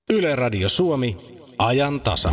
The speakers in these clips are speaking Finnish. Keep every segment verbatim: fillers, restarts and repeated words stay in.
Yle Radio Suomi, ajan tasa.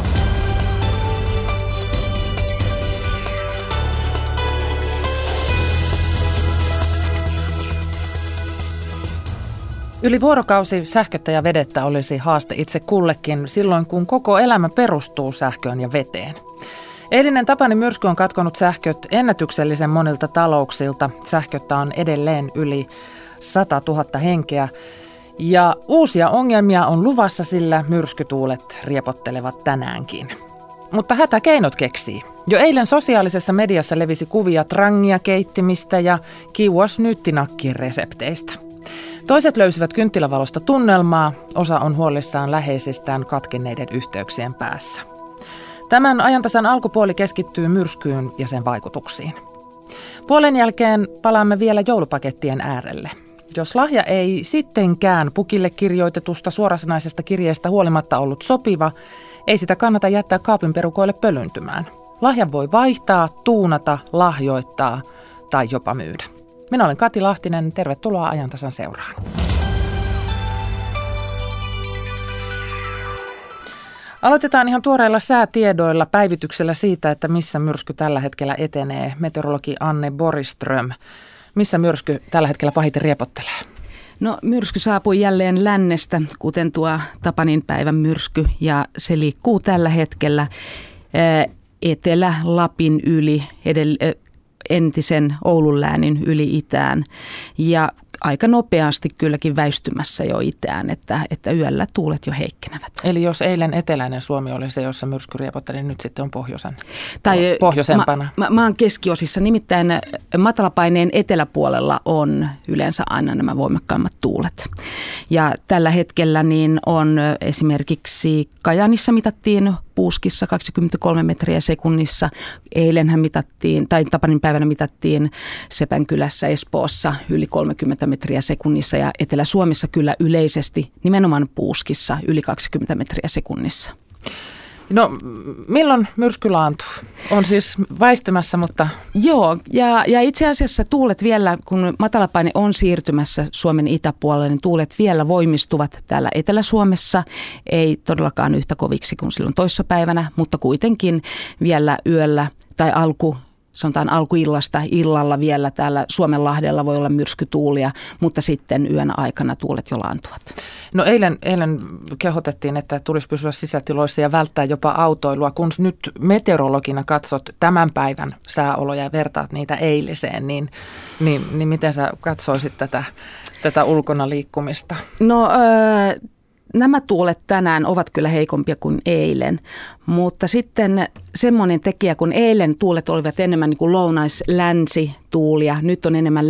Yli vuorokausi sähköttä ja vedettä olisi haaste itse kullekin silloin, kun koko elämä perustuu sähköön ja veteen. Eilinen Tapani myrsky on katkonut sähköt ennätyksellisen monilta talouksilta. Sähköttä on edelleen yli sata tuhatta henkeä. Ja uusia ongelmia on luvassa, sillä myrskytuulet riepottelevat tänäänkin. Mutta hätä keinot keksii. Jo eilen sosiaalisessa mediassa levisi kuvia trangia keittimistä ja kiuas nyttinakkien resepteistä. Toiset löysivät kynttilävalosta tunnelmaa, osa on huolissaan läheisistään katkenneiden yhteyksien päässä. Tämän ajantasan alkupuoli keskittyy myrskyyn ja sen vaikutuksiin. Puolen jälkeen palaamme vielä joulupakettien äärelle. Jos lahja ei sittenkään pukille kirjoitetusta suorasanaisesta kirjeestä huolimatta ollut sopiva, ei sitä kannata jättää kaapin perukoille pölyntymään. Lahjan voi vaihtaa, tuunata, lahjoittaa tai jopa myydä. Minä olen Kati Lahtinen, tervetuloa ajantasan seuraan. Aloitetaan ihan tuoreilla säätiedoilla, päivityksellä siitä, että missä myrsky tällä hetkellä etenee. Meteorologi Anne Borgström. Missä myrsky tällä hetkellä pahiten riepottelee? No myrsky saapui jälleen lännestä, kuten tuo Tapanin päivän myrsky, ja se liikkuu tällä hetkellä Etelä-Lapin yli, edellä, entisen Oulun läänin yli itään, ja aika nopeasti kylläkin väistymässä jo itään, että, että yöllä tuulet jo heikkenevät. Eli jos eilen eteläinen Suomi oli se, jossa myrsky riepotteli, niin nyt sitten on pohjoisen, tai pohjoisempana. Ma, ma, maan keskiosissa, nimittäin matalapaineen eteläpuolella on yleensä aina nämä voimakkaimmat tuulet. Ja tällä hetkellä niin on esimerkiksi Kajaanissa mitattiin Puuskissa kaksikymmentäkolme metriä sekunnissa. Eilenhän mitattiin, tai Tapanin päivänä mitattiin Sepänkylässä Espoossa yli kolmekymmentä metriä sekunnissa, ja Etelä-Suomessa kyllä yleisesti nimenomaan Puuskissa yli kaksikymmentä metriä sekunnissa. No milloin myrsky laantuu? On siis väistymässä, mutta... Joo, ja, ja itse asiassa tuulet vielä, kun matalapaine on siirtymässä Suomen itäpuolelle, niin tuulet vielä voimistuvat täällä Etelä-Suomessa. Ei todellakaan yhtä koviksi kuin silloin toissapäivänä, mutta kuitenkin vielä yöllä tai alku... Sanotaan alkuillasta illalla vielä täällä Suomenlahdella voi olla myrskytuulia, mutta sitten yön aikana tuulet jo laantuvat. No eilen, eilen kehotettiin, että tulisi pysyä sisätiloissa ja välttää jopa autoilua. Kun nyt meteorologina katsot tämän päivän sääoloja ja vertaat niitä eiliseen, niin, niin, niin miten sä katsoisit tätä, tätä ulkona liikkumista? No... Öö... Nämä tuulet tänään ovat kyllä heikompia kuin eilen, mutta sitten semmoinen tekijä, kun eilen tuulet olivat enemmän niin kuin lounais-länsi-tuulia, nyt on enemmän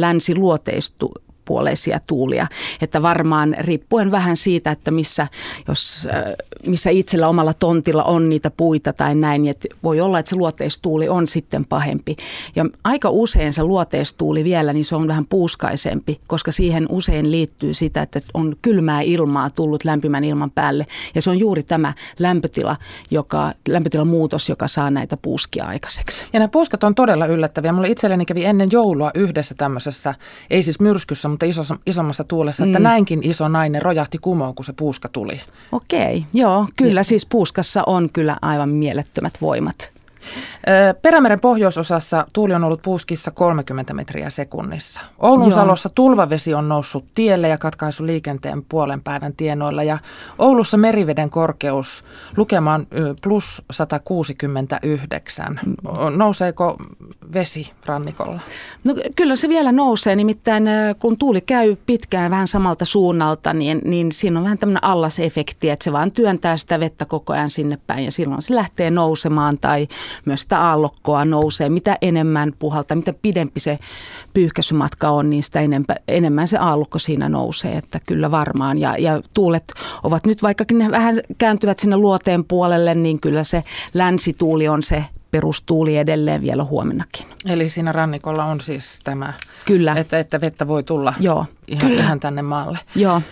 länsi-luoteispuoleisia tuulia, että varmaan riippuen vähän siitä, että missä, jos, missä itsellä omalla tontilla on niitä puita tai näin, niin että voi olla, että se luoteistuuli on sitten pahempi. Ja aika usein se luoteistuuli vielä, niin se on vähän puuskaisempi, koska siihen usein liittyy sitä, että on kylmää ilmaa tullut lämpimän ilman päälle, ja se on juuri tämä lämpötila, joka, lämpötilan muutos, joka saa näitä puuskia aikaiseksi. Ja nämä puuskat on todella yllättäviä. Mulla itselleni kävi ennen joulua yhdessä tämmöisessä, ei siis myrskyssä, mutta iso, isommassa tuulessa, että mm. näinkin iso nainen rojahti kumoon, kun se puuska tuli. Okei, joo, kyllä siis puuskassa on kyllä aivan mielettömät voimat. Perämeren pohjoisosassa tuuli on ollut Puuskissa kolmekymmentä metriä sekunnissa. Oulun Salossa tulvavesi on noussut tielle ja katkaisu liikenteen puolen päivän tienoilla. Ja Oulussa meriveden korkeus lukemaan plus sata kuusikymmentäyhdeksän. Nouseeko vesi rannikolla? No kyllä se vielä nousee, nimittäin kun tuuli käy pitkään vähän samalta suunnalta, niin, niin siinä on vähän tämmöinen allasefekti, että se vaan työntää sitä vettä koko ajan sinne päin ja silloin se lähtee nousemaan tai myös sitä aallokkoa nousee. Mitä enemmän puhaltaa, mitä pidempi se pyyhkäisymatka on, niin sitä enemmän, enemmän se aallokko siinä nousee, että kyllä varmaan. Ja, ja tuulet ovat nyt, vaikkakin ne vähän kääntyvät sinne luoteen puolelle, niin kyllä se länsituuli on se perustuuli edelleen vielä huomennakin. Eli siinä rannikolla on siis tämä, kyllä. Että, että vettä voi tulla Joo, ihan, kyllä. ihan tänne maalle. Joo.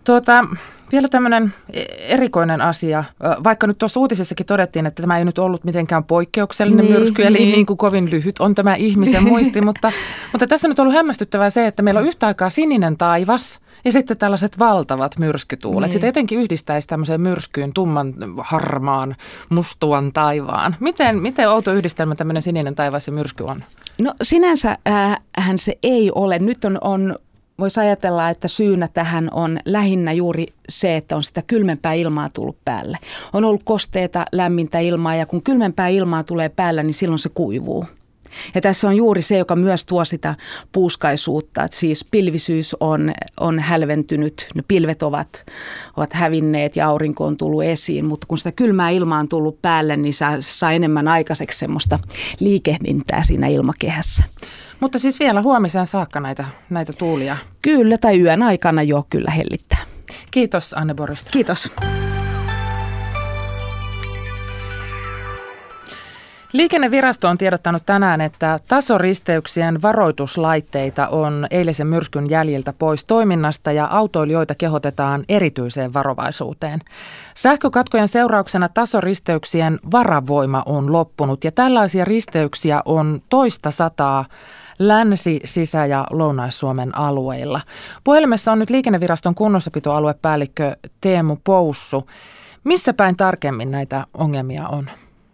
Tuota, vielä tämmöinen erikoinen asia, vaikka nyt tuossa uutisessakin todettiin, että tämä ei nyt ollut mitenkään poikkeuksellinen niin, myrsky, eli niin. niin kuin kovin lyhyt on tämä ihmisen muisti, mutta, mutta tässä nyt on ollut hämmästyttävää se, että meillä on yhtä aikaa sininen taivas ja sitten tällaiset valtavat myrskytuulet. Niin. Sitä jotenkin yhdistäisi tämmöiseen myrskyyn tumman, harmaan, mustuan taivaan. Miten, miten outo yhdistelmä tämmöinen sininen taivas ja myrsky on? No sinänsä äh, hän se ei ole. Nyt on... on Voisi ajatella, että syynä tähän on lähinnä juuri se, että on sitä kylmempää ilmaa tullut päälle. On ollut kosteita, lämmintä ilmaa ja kun kylmempää ilmaa tulee päällä, niin silloin se kuivuu. Ja tässä on juuri se, joka myös tuo sitä puuskaisuutta. Että siis pilvisyys on, on hälventynyt, ne pilvet ovat, ovat hävinneet ja aurinko on tullut esiin. Mutta kun sitä kylmää ilmaa on tullut päälle, niin saa, saa enemmän aikaiseksi semmoista liikehdintää siinä ilmakehässä. Mutta siis vielä huomiseen saakka näitä, näitä tuulia. Kyllä, tai yön aikana jo kyllä hellittää. Kiitos Anne Borgström. Kiitos. Liikennevirasto on tiedottanut tänään, että tasoristeyksien varoituslaitteita on eilisen myrskyn jäljiltä pois toiminnasta ja autoilijoita kehotetaan erityiseen varovaisuuteen. Sähkökatkojen seurauksena tasoristeyksien varavoima on loppunut ja tällaisia risteyksiä on toista sataa Länsi-, Sisä- ja Lounais-Suomen alueilla. Puhelimessa on nyt Liikenneviraston kunnossapitoaluepäällikkö Teemu Poussu. Missä päin tarkemmin näitä ongelmia on?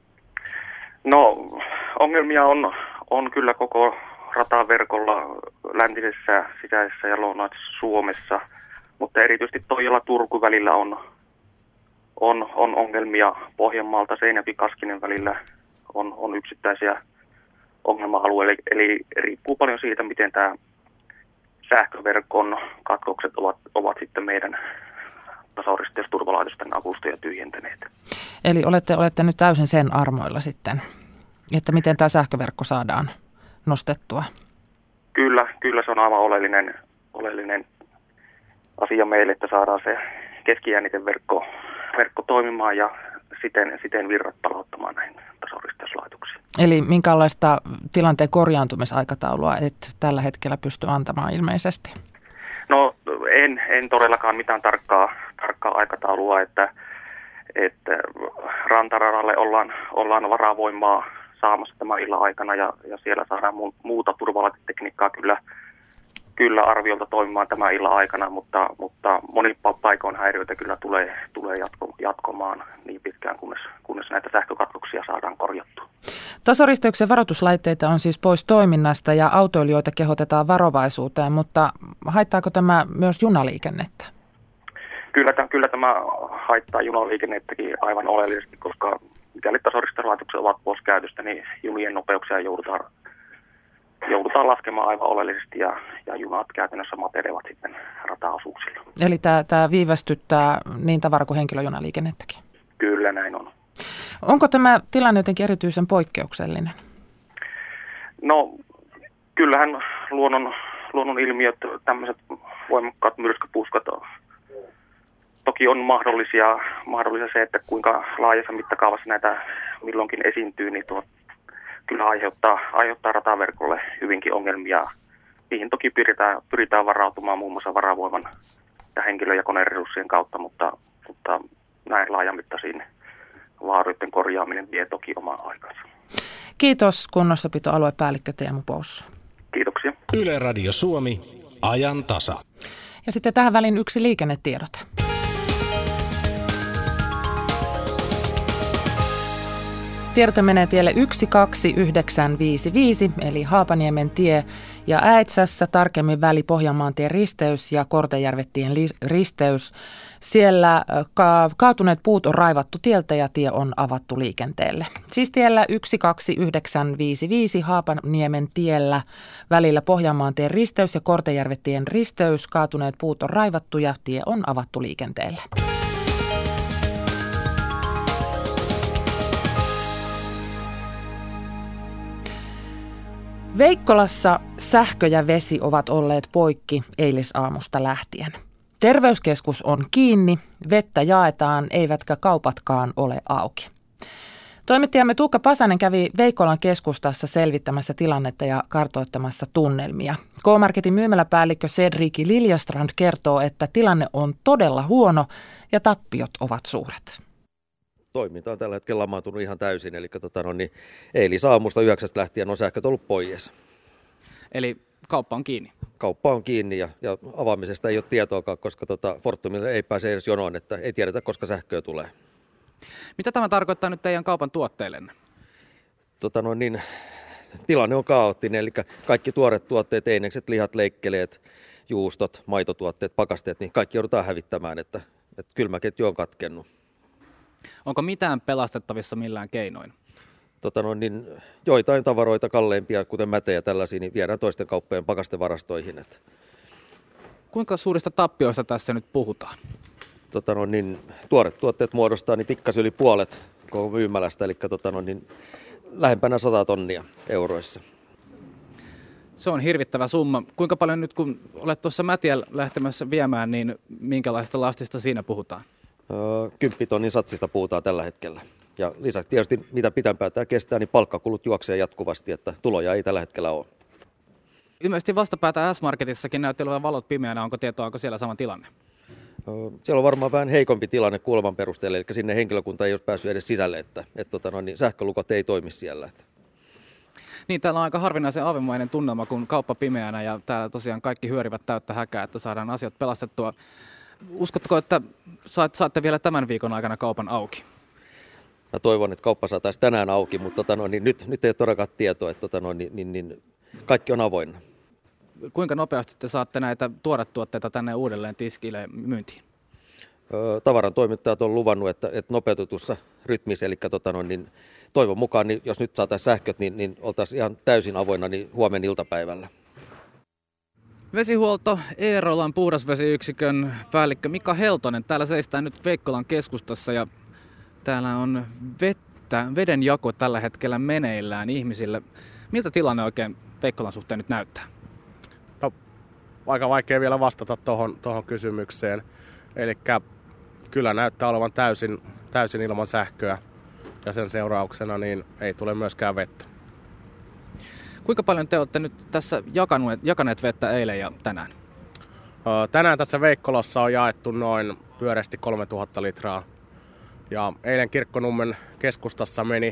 No ongelmia on, on kyllä koko rataverkolla läntisessä, sisäisessä ja Lounais-Suomessa, mutta erityisesti Toijala-Turku välillä on, on, on ongelmia. Pohjanmaalta Seinäjoki-Kaskinen välillä on, on yksittäisiä ongelma-alueita, eli riippuu paljon siitä, miten tämä sähköverkon katkokset ovat, ovat sitten meidän tasoristeysturvalaitosten avusta ja tyhjentäneet. Eli olette, olette nyt täysin sen armoilla sitten, että miten tämä sähköverkko saadaan nostettua? Kyllä, kyllä se on aivan oleellinen, oleellinen asia meille, että saadaan se keskijänniten verkko, verkko toimimaan ja siten, siten virrat palauttamaan näihin tasoristeyslaitoksiin. Eli minkälaista tilanteen korjaantumisaikataulua et tällä hetkellä pysty antamaan ilmeisesti? No en, en todellakaan mitään tarkkaa, tarkkaa aikataulua, että, että rantaradalle ollaan, ollaan varavoimaa saamassa tämän illan aikana ja, ja siellä saadaan mu, muuta turvalaitetekniikkaa kyllä, kyllä arviolta toimimaan tämän illan aikana, mutta, mutta monin paikoin häiriöitä kyllä tulee, tulee jatko, jatkomaan niin pitkään, kunnes, kunnes näitä sähkökatkoksia saadaan korjattua. Tasoristeyksen varoituslaitteita on siis pois toiminnasta ja autoilijoita kehotetaan varovaisuuteen, mutta haittaako tämä myös junaliikennettä? Kyllä, kyllä tämä haittaa junaliikennettäkin aivan oleellisesti, koska mikäli tasoristeyslaitokset ovat pois käytöstä, niin junien nopeuksia joudutaan, joudutaan laskemaan aivan oleellisesti ja, ja junat käytännössä materevat sitten rataosuuksilla. Eli tämä, tämä viivästyttää niin tavara- kuin henkilöjunaliikennettäkin? Kyllä, näin on. Onko tämä tilanne jotenkin erityisen poikkeuksellinen? No kyllähän luonnon, luonnon ilmiöt, tämmöiset voimakkaat myrskypuskat toki on mahdollisia, mahdollisia se, että kuinka laajassa mittakaavassa näitä milloinkin esiintyy, niin tuo kyllä aiheuttaa, aiheuttaa rataverkolle hyvinkin ongelmia. Niihin toki pyritään, pyritään varautumaan muun muassa varavoiman ja henkilö- ja koneresurssien kautta, mutta, mutta näin laajamittaisiin vaaroiden korjaaminen vie toki omaa aikansa. Kiitos kunnossapitoaluepäällikkö Teemu Poussu. Kiitoksia. Yle Radio Suomi, ajan tasa. Ja sitten tähän väliin yksi liikennetiedote. Tiedote menee tielle yksi kaksi yhdeksän viisi viisi, eli Haapaniemen tie ja Äitsässä, tarkemmin väli Pohjanmaantien risteys ja Kortejärvettien li- risteys. Siellä ka- kaatuneet puut on raivattu tieltä ja tie on avattu liikenteelle. Siis tiellä yksi kaksi yhdeksän viisi viisi Haapaniemen tiellä välillä Pohjanmaantien risteys ja Kortejärvettien risteys. Kaatuneet puut on raivattu ja tie on avattu liikenteelle. Veikkolassa sähkö ja vesi ovat olleet poikki eilisaamusta lähtien. Terveyskeskus on kiinni, vettä jaetaan, eivätkä kaupatkaan ole auki. Toimittajamme Tuukka Pasanen kävi Veikkolan keskustassa selvittämässä tilannetta ja kartoittamassa tunnelmia. K-Marketin myymäläpäällikkö Cedric Liljastrand kertoo, että tilanne on todella huono ja tappiot ovat suuret. Toiminta on tällä hetkellä lamaantunut ihan täysin, eli tota, no, niin, eilisaamusta yhdeksästä lähtien on sähköt ollut pois. Eli kauppa on kiinni? Kauppa on kiinni ja, ja avaamisesta ei ole tietoakaan, koska tota, Fortumille ei pääse edes jonoon, että ei tiedetä, koska sähköä tulee. Mitä tämä tarkoittaa nyt teidän kaupan tuotteillenne? Tota, no, niin, tilanne on kaoottinen, eli kaikki tuoret tuotteet, einekset, lihat, leikkeleet, juustot, maitotuotteet, pakasteet, niin kaikki joudutaan hävittämään, että, että kylmäketju on katkennut. Onko mitään pelastettavissa millään keinoin? Tota no, niin joitain tavaroita kalleimpia, kuten mätejä tällaisia, niin viedään toisten kauppojen pakastevarastoihin. Että. Kuinka suurista tappioista tässä nyt puhutaan? Tota no, niin, tuoret tuotteet muodostaa niin pikkasen yli puolet koko myymälästä, eli tota no, niin, lähempänä sata tonnia euroissa. Se on hirvittävä summa. Kuinka paljon nyt, kun olet tuossa mätiä lähtemässä viemään, niin minkälaista lastista siinä puhutaan? Öö, Kymppitonnin satsista puhutaan tällä hetkellä. Ja lisäksi tietysti mitä pitempään tämä kestää, niin palkkakulut juoksee jatkuvasti, että tuloja ei tällä hetkellä ole. Ilmeisesti vastapäätä S-Marketissakin näytti olevan valot pimeänä. Onko tietoa, onko siellä sama tilanne? Öö, siellä on varmaan vähän heikompi tilanne kuuleman perusteella, eli sinne henkilökunta ei ole päässyt edes sisälle, että et, tota, no, niin sähkölukot ei toimi siellä. Että. Niin, täällä on aika harvinaisen aavemainen tunnelma, kun kauppa pimeänä ja täällä tosiaan kaikki hyörivät täyttä häkää, että saadaan asiat pelastettua. Uskotko, että saatte vielä tämän viikon aikana kaupan auki? Mä toivon, että kauppa saataisiin tänään auki, mutta tota, no, niin nyt, nyt ei ole todellakaan tietoa, että tota, no, niin, niin, niin, kaikki on avoinna. Kuinka nopeasti te saatte näitä tuoretuotteita tänne uudelleen tiskille myyntiin? Öö, tavaran toimittajat on luvannut, että, että nopeutetussa rytmissä, eli tota, no, niin, toivon mukaan, niin jos nyt saataisiin sähköt, niin, niin oltaisiin ihan täysin avoinna niin huomenna iltapäivällä. Vesihuolto Eerolan puhdasvesiyksikön päällikkö Mika Heltonen. Täällä seistään nyt Veikkolan keskustassa ja täällä on vettä, vedenjako tällä hetkellä meneillään ihmisille. Miltä tilanne oikein Veikkolan suhteen nyt näyttää? No, aika vaikea vielä vastata tuohon tohon kysymykseen. Eli kyllä näyttää olevan täysin, täysin ilman sähköä ja sen seurauksena niin ei tule myöskään vettä. Kuinka paljon te olette nyt tässä jakaneet, jakaneet vettä eilen ja tänään? Tänään tässä Veikkolassa on jaettu noin pyöreästi kolmetuhatta litraa. Ja eilen Kirkkonummen keskustassa meni,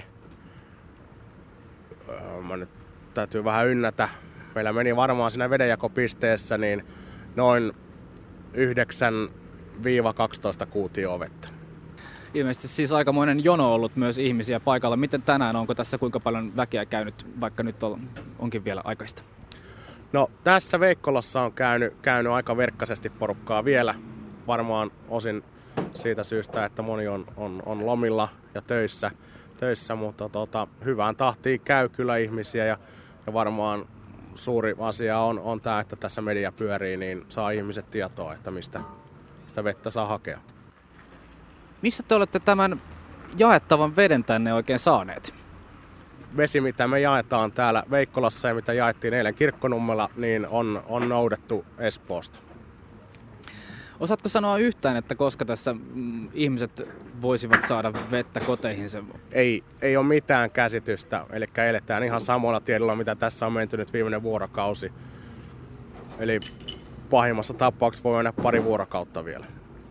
mä nyt täytyy vähän ynnätä, meillä meni varmaan siinä vedenjakopisteessä niin noin yhdeksän kaksitoista kuutioa vettä. Ilmeisesti siis aikamoinen jono ollut myös ihmisiä paikalla. Miten tänään, onko tässä kuinka paljon väkeä käynyt, vaikka nyt on, onkin vielä aikaista? No tässä Veikkolassa on käynyt, käynyt aika verkkaisesti porukkaa vielä, varmaan osin siitä syystä, että moni on, on, on lomilla ja töissä, töissä mutta tota, hyvään tahtiin käy kyllä ihmisiä ja, ja varmaan suuri asia on, on tämä, että tässä media pyörii, niin saa ihmiset tietoa, että mistä sitä vettä saa hakea. Missä te olette tämän jaettavan veden tänne oikein saaneet? Vesi, mitä me jaetaan täällä Veikkolassa ja mitä jaettiin eilen Kirkkonummella, niin on, on noudettu Espoosta. Osaatko sanoa yhtään, että koska tässä mm, ihmiset voisivat saada vettä koteihinsa? Ei, ei ole mitään käsitystä, eli eletään ihan samoilla tiedolla, mitä tässä on menty nyt viimeinen vuorokausi. Eli pahimmassa tapauksessa voi mennä pari vuorokautta vielä.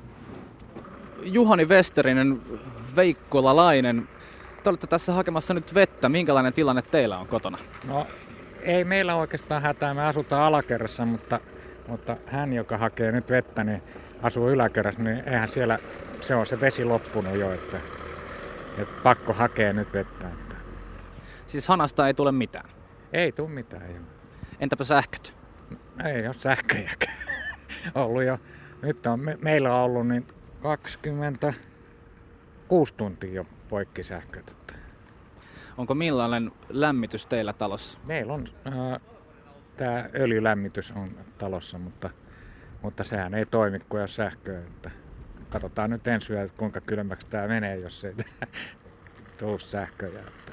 Juhani Westerinen, veikkolalainen. Te olette tässä hakemassa nyt vettä. Minkälainen tilanne teillä on kotona? No ei meillä oikeastaan hätää. Me asutaan alakerrassa, mutta, mutta hän, joka hakee nyt vettä, niin asuu yläkerrassa, niin eihän siellä, se on se vesi loppunut jo, että, että pakko hakea nyt vettä. Että. Siis hanasta ei tule mitään? Ei tule mitään. Jo. Entäpä sähköt? Ei ole sähköjäkään ollut jo. Nyt on, me, meillä on ollut niin kaksikymmentäkuusi tuntia jo poikkisähköt. Onko millainen lämmitys teillä talossa? Meillä on äh, tämä öljylämmitys on talossa, mutta, mutta sehän ei toimi, kun ei ole sähköä. Että katsotaan nyt ensi yö, kuinka kylmäksi tämä menee, jos ei tule sähköjä. Että.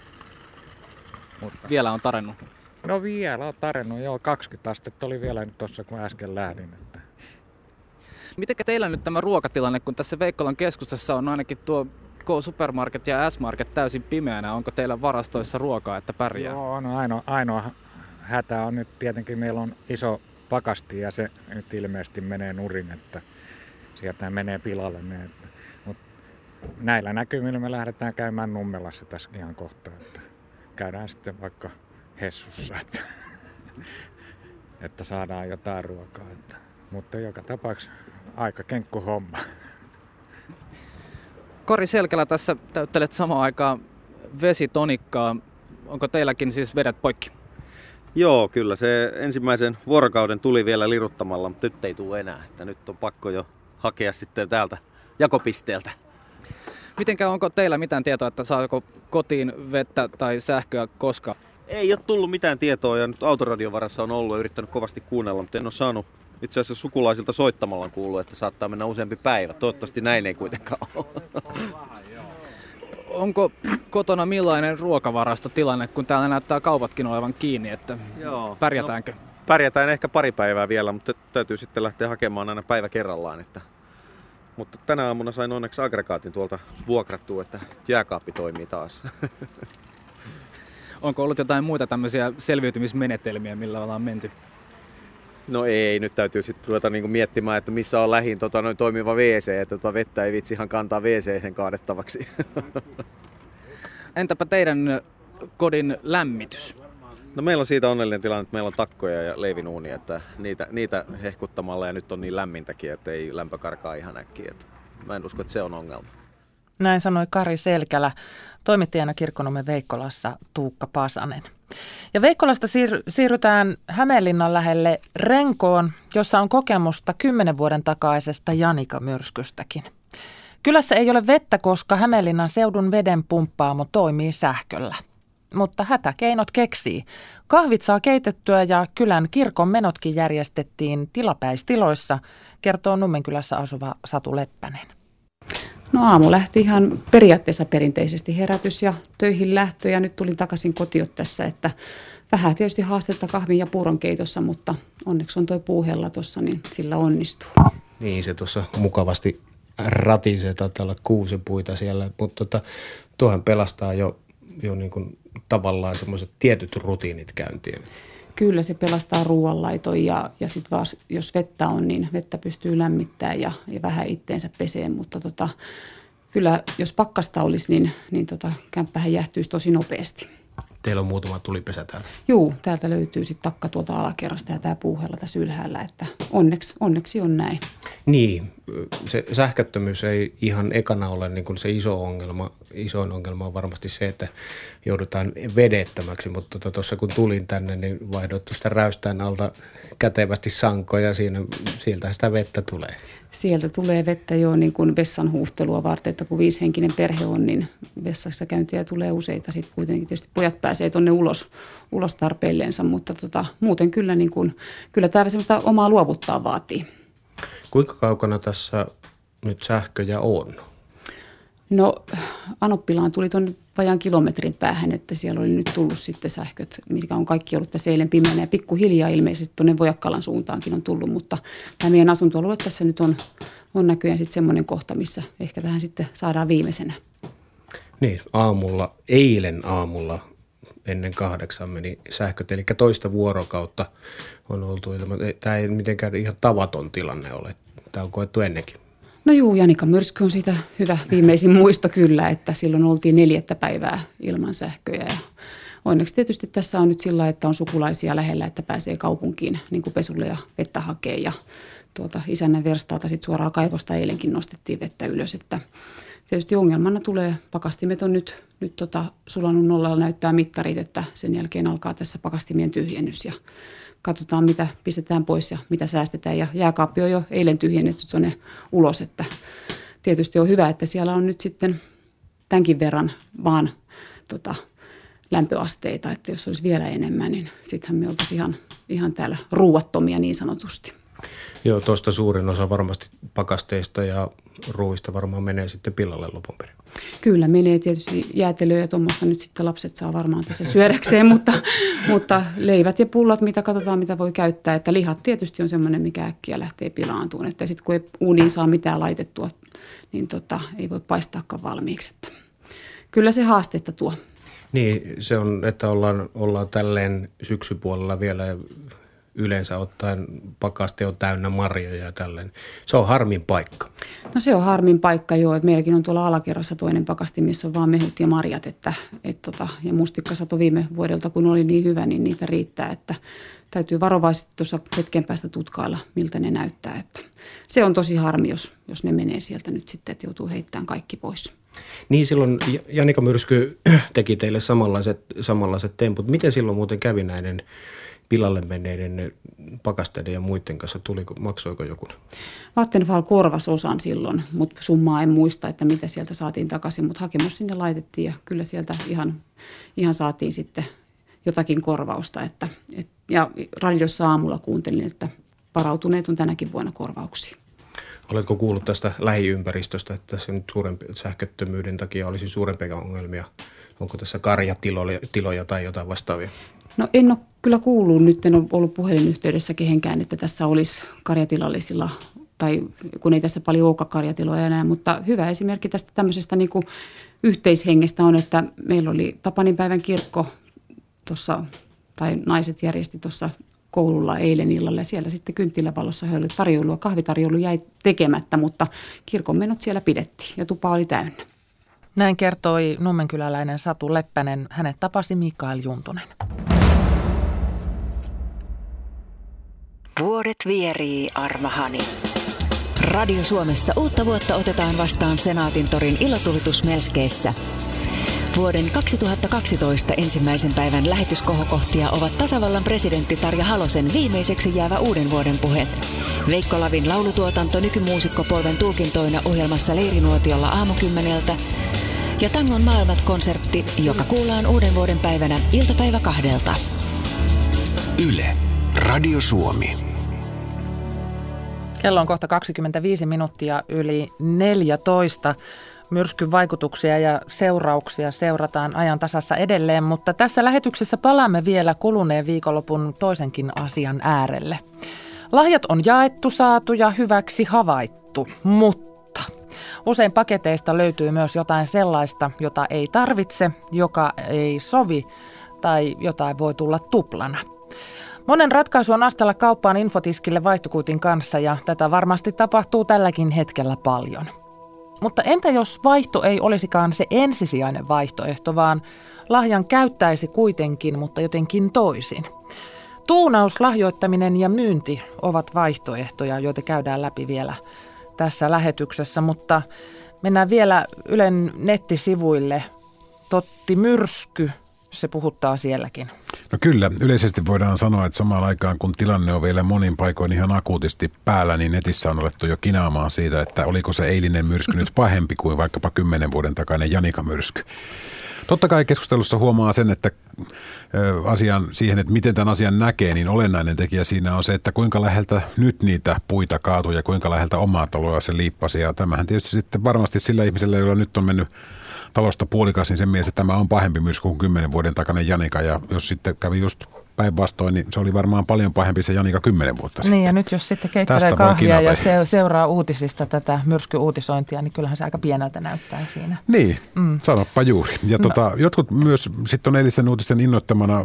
Mutta. Vielä on tarennut? No vielä on tarennut, joo. kaksikymmentä astetta oli vielä nyt tuossa, kun äsken lähdin. Että. Mitenkä teillä nyt tämä ruokatilanne, kun tässä Veikkolan keskustassa on ainakin tuo K-supermarket ja S-market täysin pimeänä. Onko teillä varastoissa ruokaa, että pärjää? Joo, on ainoa, ainoa hätä on nyt tietenkin, meillä on iso pakasti ja se nyt ilmeisesti menee nurin, että sieltä menee pilalle ne. Mutta näillä näkymillä me lähdetään käymään Nummelassa tässä ihan kohta, että käydään sitten vaikka Hessussa, että, että saadaan jotain ruokaa. Että, mutta joka tapauksessa aika kenkku homma. Kari Selkälä, tässä täyttelet samaan aikaan vesitonikkaa. Onko teilläkin siis vedet poikki? Joo, kyllä se ensimmäisen vuorokauden tuli vielä liruttamalla, mutta nyt ei tule enää. Että nyt on pakko jo hakea sitten täältä jakopisteeltä. Mitenkä onko teillä mitään tietoa, että saako kotiin vettä tai sähköä koska? Ei ole tullut mitään tietoa ja nyt autoradion varassa on ollut ja yrittänyt kovasti kuunnella, mutta en ole saanut itse asiassa sukulaisilta soittamalla kuullut, että saattaa mennä useampi päivä. Toivottavasti näin ei kuitenkaan ole. Onko kotona millainen ruokavarastotilanne, kun täällä näyttää kaupatkin olevan kiinni, että Joo, pärjätäänkö? No, pärjätään ehkä pari päivää vielä, mutta täytyy sitten lähteä hakemaan aina päivä kerrallaan. Että... Mutta tänä aamuna sain onneksi aggregaatin tuolta vuokrattua, että jääkaappi toimii taas. Onko ollut jotain muita tämmöisiä selviytymismenetelmiä, millä ollaan menty? No ei, nyt täytyy sitten ruveta niinku miettimään, että missä on lähin tota, noin toimiva wc, että tota vettä ei vitsi ihan kantaa wc:hen kaadettavaksi. Entäpä teidän kodin lämmitys? No meillä on siitä onnellinen tilanne, että meillä on takkoja ja leivinuunia, että niitä, niitä hehkuttamalla ja nyt on niin lämmintäkin, että ei lämpö karkaa ihan äkkiä. Mä en usko, että se on ongelma. Näin sanoi Kari Selkälä, toimittajana Kirkkonummen Veikkolassa Tuukka Pasanen. Ja Veikkolasta siir- siirrytään Hämeenlinnan lähelle Renkoon, jossa on kokemusta kymmenen vuoden takaisesta Janika-myrskystäkin. Kylässä ei ole vettä, koska Hämeenlinnan seudun veden pumppaamo toimii sähköllä. Mutta hätäkeinot keksii. Kahvit saa keitettyä ja kylän kirkon menotkin järjestettiin tilapäistiloissa, kertoo Nummenkylässä asuva Satu Leppänen. No aamu lähti ihan periaatteessa perinteisesti herätys ja töihin lähtö ja nyt tulin takaisin kotiin tässä, että vähän tietysti haastetta kahvin ja puuron keitossa, mutta onneksi on toi puuhella tuossa, niin sillä onnistuu. Niin se tuossa mukavasti ratisee, taitaa olla kuusipuita siellä, mutta tota, tuohan pelastaa jo, jo niin kuin tavallaan semmoiset tietyt rutiinit käyntiin. Kyllä se pelastaa ruoanlaiton ja, ja sitten vaan jos vettä on, niin vettä pystyy lämmittämään ja, ja vähän itteensä peseen, mutta tota, kyllä jos pakkasta olisi, niin, niin tota, kämppähän jähtyisi tosi nopeasti. Teillä on muutama tulipesä täällä. Juu, täältä löytyy sitten takka tuolta alakerrasta ja tämä puuhella tässä ylhäällä, että onneksi, onneksi on näin. Niin, se sähköttömyys ei ihan ekana ole niin kuin se iso ongelma. Isoin ongelma on varmasti se, että joudutaan vedettömäksi, mutta tuossa tota, kun tulin tänne, niin vaihdoin tuosta räystään alta kätevästi sankoja ja siinä, sieltä sitä vettä tulee. Sieltä tulee vettä jo niin kuin vessan huuhtelua varten, että kun viisihenkinen perhe on, niin vessassa käyntiä tulee useita. Sitten kuitenkin tietysti pojat pääsee tuonne ulos, ulos tarpeilleensa, mutta tota, muuten kyllä, niin kuin, kyllä tämä semmoista omaa luovuttaa vaatii. Kuinka kaukana tässä nyt sähköjä on? No Anoppilaan tuli tuon vajaan kilometrin päähän, että siellä oli nyt tullut sitten sähköt, mitkä on kaikki ollut tässä eilen pimeänä ja pikkuhiljaa ilmeisesti tuonne Vojakkalan suuntaankin on tullut, mutta tämä meidän asuntoalue tässä nyt on, on näköjään sitten semmoinen kohta, missä ehkä tähän sitten saadaan viimeisenä. Niin, aamulla, eilen aamulla ennen kahdeksan meni sähköt, eli toista vuorokautta on oltu ilman. Tämä ei mitenkään ihan tavaton tilanne ole, tämä on koettu ennenkin. No juu, Janika-myrsky on siitä hyvä viimeisin muisto kyllä, että silloin oltiin neljättä päivää ilman sähköjä. Ja onneksi tietysti tässä on nyt sillä, että on sukulaisia lähellä, että pääsee kaupunkiin niin kuin pesulle ja vettä hakee. Ja tuota, isännän verstaalta sitten suoraan kaivosta eilenkin nostettiin vettä ylös. Että tietysti ongelmana tulee, pakastimet on nyt, nyt tota, sulanut nollalla näyttää mittarit, että sen jälkeen alkaa tässä pakastimien tyhjennys ja katsotaan, mitä pistetään pois ja mitä säästetään. Ja jääkaappi on jo eilen tyhjennetty tuonne ulos, että tietysti on hyvä, että siellä on nyt sitten tämänkin verran vaan tota, lämpöasteita, että jos olisi vielä enemmän, niin sittenhän me oltaisiin ihan, ihan täällä ruuattomia niin sanotusti. Joo, tuosta suurin osa varmasti pakasteista ja ruuista varmaan menee sitten pilalle lopun perin. Kyllä menee tietysti jäätelöä ja tuommoista nyt sitten lapset saa varmaan tässä syödäkseen, mutta, mutta leivät ja pullat, mitä katsotaan, mitä voi käyttää. Että lihat tietysti on semmoinen, mikä äkkiä lähtee pilaantumaan. Että sitten kun ei uuniin saa mitään laitettua, niin tota, ei voi paistaakaan valmiiksi. Että kyllä se haastetta tuo. Niin, se on, että ollaan, ollaan tälleen syksypuolella vielä yleensä ottaen pakaste on täynnä marjoja ja tälleen. Se on harmin paikka. No se on harmin paikka, joo. Että meilläkin on tuolla alakerrassa toinen pakasti, missä on vaan mehut ja marjat. Että, et tota, ja mustikkasato viime vuodelta, kun oli niin hyvä, niin niitä riittää. Että täytyy varovaisesti tuossa hetken päästä tutkailla, miltä ne näyttää. Että se on tosi harmi, jos, jos ne menee sieltä nyt sitten, että joutuu heittämään kaikki pois. Niin silloin Janika Myrsky teki teille samanlaiset, samanlaiset temput. Miten silloin muuten kävi näiden pilalle menneiden pakasteiden ja muiden kanssa? Tuliko, maksoiko joku? Vattenfall korvasi osan silloin, mutta summaa en muista, että mitä sieltä saatiin takaisin. Mutta hakemus sinne laitettiin ja kyllä sieltä ihan, ihan saatiin sitten jotakin korvausta. Että, et, ja radiossa aamulla kuuntelin, että varautuneet on tänäkin vuonna korvauksia. Oletko kuullut tästä lähiympäristöstä, että tässä nyt suurempi, sähköttömyyden takia olisi suurempia ongelmia? Onko tässä karjatiloja tiloja tai jotain vastaavia? No en ole kyllä kuullut, nyt en ole ollut puhelinyhteydessä kehenkään, että tässä olisi karjatilallisilla, tai kun ei tässä paljon olekaan karjatiloja enää, mutta hyvä esimerkki tästä tämmöisestä niin kuin yhteishengestä on, että meillä oli Tapaninpäivän kirkko tuossa, tai naiset järjesti tuossa koululla eilen illalla, ja siellä sitten kynttilävalossa oli tarjoilua, kahvitarjoilu jäi tekemättä, mutta kirkon menot siellä pidettiin ja tupa oli täynnä. Näin kertoi nummenkyläläinen Satu Leppänen. Hänet tapasi Mikael Juntunen. Vuodet vierii armahani. Radio Suomessa uutta vuotta otetaan vastaan Senaatintorin ilotulitusmelskeissä. Vuoden kaksituhattakaksitoista ensimmäisen päivän lähetyskohokohtia ovat tasavallan presidentti Tarja Halosen viimeiseksi jäävä uuden vuoden puhe. Veikko Lavin laulutuotanto nykymuusikkopolven tulkintoina ohjelmassa Leirinuotiolla aamukymmeneltä ja Tangon maailmat-konsertti, joka kuullaan uuden vuoden päivänä iltapäivä kahdelta. Yle, Radio Suomi. Kello on kohta kaksikymmentäviisi minuuttia yli neljätoista. Myrskyn vaikutuksia ja seurauksia seurataan ajan tasassa edelleen, mutta tässä lähetyksessä palaamme vielä kuluneen viikonlopun toisenkin asian äärelle. Lahjat on jaettu, saatu ja hyväksi havaittu, mutta usein paketeista löytyy myös jotain sellaista, jota ei tarvitse, joka ei sovi tai jotain voi tulla tuplana. Monen ratkaisu on astella kauppaan infotiskille vaihtokuitin kanssa ja tätä varmasti tapahtuu tälläkin hetkellä paljon. Mutta entä jos vaihto ei olisikaan se ensisijainen vaihtoehto, vaan lahjan käyttäisi kuitenkin, mutta jotenkin toisin? Tuunaus, lahjoittaminen ja myynti ovat vaihtoehtoja, joita käydään läpi vielä tässä lähetyksessä, mutta mennään vielä Ylen nettisivuille. Totti Myrsky, se puhuttaa sielläkin. No kyllä, yleisesti voidaan sanoa, että samaan aikaan kun tilanne on vielä monin paikoin ihan akuutisti päällä, niin netissä on alettu jo kinaamaan siitä, että oliko se eilinen myrsky nyt pahempi kuin vaikkapa kymmenen vuoden takainen Janika myrsky. Totta kai keskustelussa huomaa sen, että asian, siihen, että miten tämän asian näkee, niin olennainen tekijä siinä on se, että kuinka läheltä nyt niitä puita kaatuu ja kuinka läheltä omaa taloa se liippasi. Ja tämähän tietysti sitten varmasti sillä ihmisellä, jolla nyt on mennyt talosta puolikas, niin sen mielessä että tämä on pahempi myrsky kuin kymmenen vuoden takainen Janika. Ja jos sitten kävi just päinvastoin, niin se oli varmaan paljon pahempi se Janika kymmenen vuotta sitten. Niin ja nyt jos sitten keittelee kahvia ja se, seuraa uutisista tätä myrskyuutisointia, niin kyllähän se aika pieneltä näyttää siinä. Niin, mm. sanoppa juuri. Ja no. tota, jotkut myös sitten on eilisten uutisten innoittamana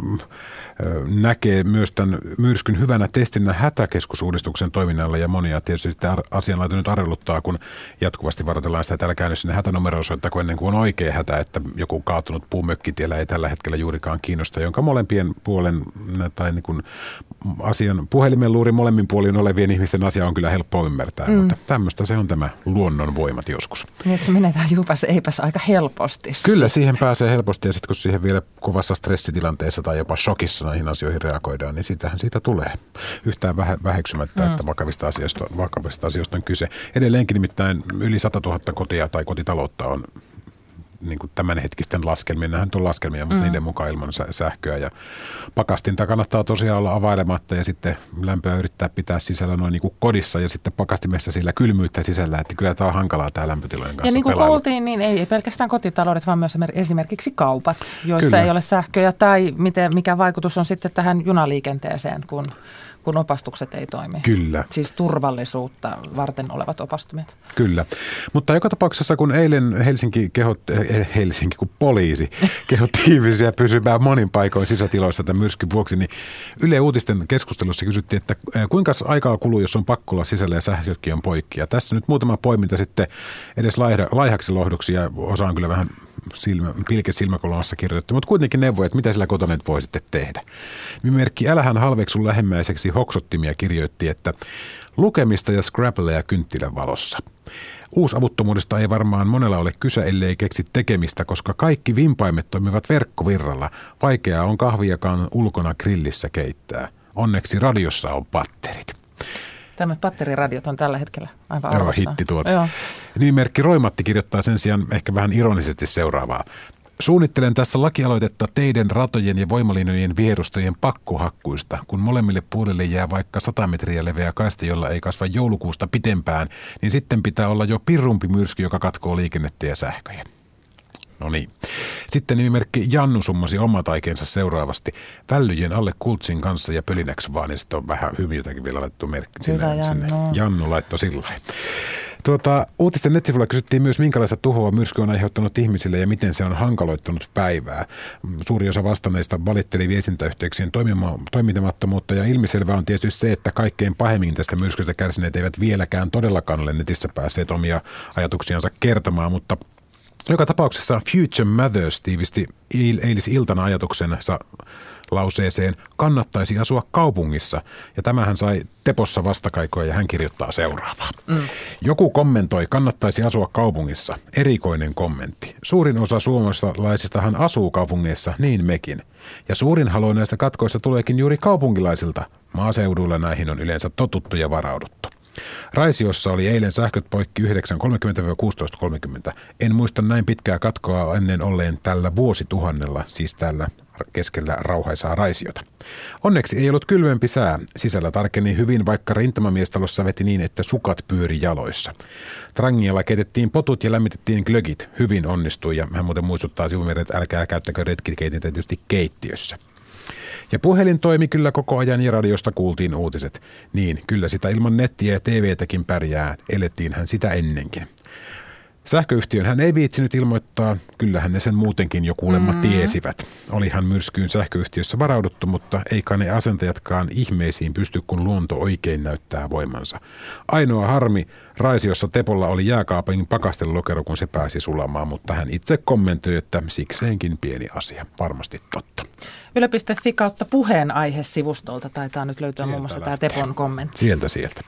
näkee myös tämän myrskyn hyvänä testinä hätäkeskusuudistuksen toiminnalla ja monia tietysti sitten asianlaita nyt arveluttaa, kun jatkuvasti varoitellaan sitä, että älä käynyt sinne hätänumeroon soittako ennen kuin on oikea hätä, että joku kaatunut puumökkitiellä ei tällä hetkellä juurikaan kiinnosta, jonka molempien puolen tai niin kuin asian puhelimen luuri molemmin puolin olevien ihmisten asia on kyllä helppo ymmärtää, mm. mutta tämmöistä se on tämä luonnon voimat joskus. Niin, että se menetään jupas eipäs aika helposti. Kyllä siihen pääsee helposti ja sitten kun siihen vielä kovassa stressitilanteessa tai jopa shokissa näihin asioihin reagoidaan, niin sitähän siitä tulee yhtään väheksymättä, mm. että vakavista asioista, vakavista asioista on kyse. Edelleenkin nimittäin yli sata tuhatta kotia tai kotitaloutta on niin kuin tämänhetkisten laskelmien, nämähän on laskelmia, mutta mm. niiden mukaan ilman sähköä. Ja pakastinta kannattaa tosiaan olla availematta ja sitten lämpöä yrittää pitää sisällä noin niin kuin kodissa ja sitten pakastimessa sillä kylmyyttä sisällä, että kyllä tämä on hankalaa tämä lämpötilojen kanssa. Ja niin kuin kuultiin, niin ei pelkästään kotitaloudet, vaan myös esimerkiksi kaupat, joissa kyllä. ei ole sähköä tai miten, mikä vaikutus on sitten tähän junaliikenteeseen, kun kun opastukset ei toimi. Kyllä. Siis turvallisuutta varten olevat opastumet. Kyllä. Mutta joka tapauksessa, kun eilen Helsinki, kehot, Helsinki kun poliisi kehotti ihmisiä pysymään monin paikoin sisätiloissa tämän myrskyn vuoksi, niin Yle Uutisten keskustelussa kysyttiin, että kuinka aikaa kuluu, jos on pakko olla sisällä ja sähkötkin on poikki. Ja tässä nyt muutama poiminta sitten edes laihaksi lohduksi ja osa on kyllä vähän silmä, pilke silmäkolonnassa kirjoitettu, mutta kuitenkin neuvoja, että mitä sillä kotona nyt voi sitten tehdä. Nimimerkki Älähän halveksun lähimmäiseksi hoksottimia kirjoitti, että lukemista ja Scrabbleja kynttilän valossa. Uusavuttomuudesta ei varmaan monella ole kyse, ellei keksi tekemistä, koska kaikki vimpaimet toimivat verkkovirralla. Vaikeaa on kahviakaan ulkona grillissä keittää. Onneksi radiossa on patterit. Tämmöiset patteriradiot on tällä hetkellä aivan Joo, arvossaan. hitti tuota. Nimimerkki Roimatti kirjoittaa sen sijaan ehkä vähän ironisesti seuraavaa. Suunnittelen tässä lakialoitetta teiden, ratojen ja voimalinjojen vierustojen pakkohakkuista, kun molemmille puolille jää vaikka sata metriä leveä kaista, jolla ei kasva joulukuusta pitempään, niin sitten pitää olla jo pirrumpi myrsky, joka katkoo liikennettä ja sähköjä. No niin. Sitten nimimerkki Jannu summasi omat aikeensa seuraavasti. Vällyjen alle kultsin kanssa ja pölinäksi vaan, ja sitten on vähän hyvin jotakin vielä laittu merkki sinne. Jannu. Jannu laittoi sillä Tuota, uutisten netsivulla kysyttiin myös, minkälaista tuhoa myrsky on aiheuttanut ihmisille ja miten se on hankaloittanut päivää. Suuri osa vastanneista valitteli viestintäyhteyksien toimimattomuutta ja ilmiselvää on tietysti se, että kaikkein pahemmin tästä myrskystä kärsineet eivät vieläkään todellakaan ole netissä päässeet omia ajatuksiansa kertomaan, mutta joka tapauksessa Future Mothers tiivisti eilisiltana ajatuksensa lauseeseen kannattaisi asua kaupungissa. Ja tämähän sai Tepossa vastakaikoja ja hän kirjoittaa seuraavaa. Mm. Joku kommentoi, kannattaisi asua kaupungissa. Erikoinen kommentti. Suurin osa suomalaisistahan asuu kaupungeissa, niin mekin. Ja suurin halu näistä katkoista tuleekin juuri kaupunkilaisilta. Maaseudulla näihin on yleensä totuttu ja varauduttu. Raisiossa oli eilen sähköt poikki yhdeksän kolmekymmentä kuusitoista kolmekymmentä. En muista näin pitkää katkoa ennen olleen tällä vuosituhannella, siis tällä keskellä rauhaisaa Raisiota. Onneksi ei ollut kylmempi sää. Sisällä tarkeni hyvin, vaikka rintamamiestalossa veti niin, että sukat pyöri jaloissa. Trangialla keitettiin potut ja lämmitettiin glögit. Hyvin onnistui ja hän muuten muistuttaa sivumereen, että älkää käyttäkö retkikeitintä tietysti keittiössä. Ja puhelin toimi kyllä koko ajan ja radiosta kuultiin uutiset. Niin, kyllä sitä ilman nettiä ja T V:täkin pärjää, elettiinhän sitä ennenkin. Sähköyhtiön hän ei viitsinyt ilmoittaa, kyllähän ne sen muutenkin jo kuulemma mm. tiesivät. Olihan myrskyyn sähköyhtiössä varauduttu, mutta eikä ne asentajatkaan ihmeisiin pysty, kun luonto oikein näyttää voimansa. Ainoa harmi Raisiossa Tepolla oli jääkaapin pakastelulokero, kun se pääsi sulamaan, mutta hän itse kommentoi, että sikseenkin pieni asia. Varmasti totta. Yle piste fi kautta puheenaihe-sivustolta taitaa nyt löytyä sieltä muun muassa tämä Tepon kommentti. Sieltä sieltä.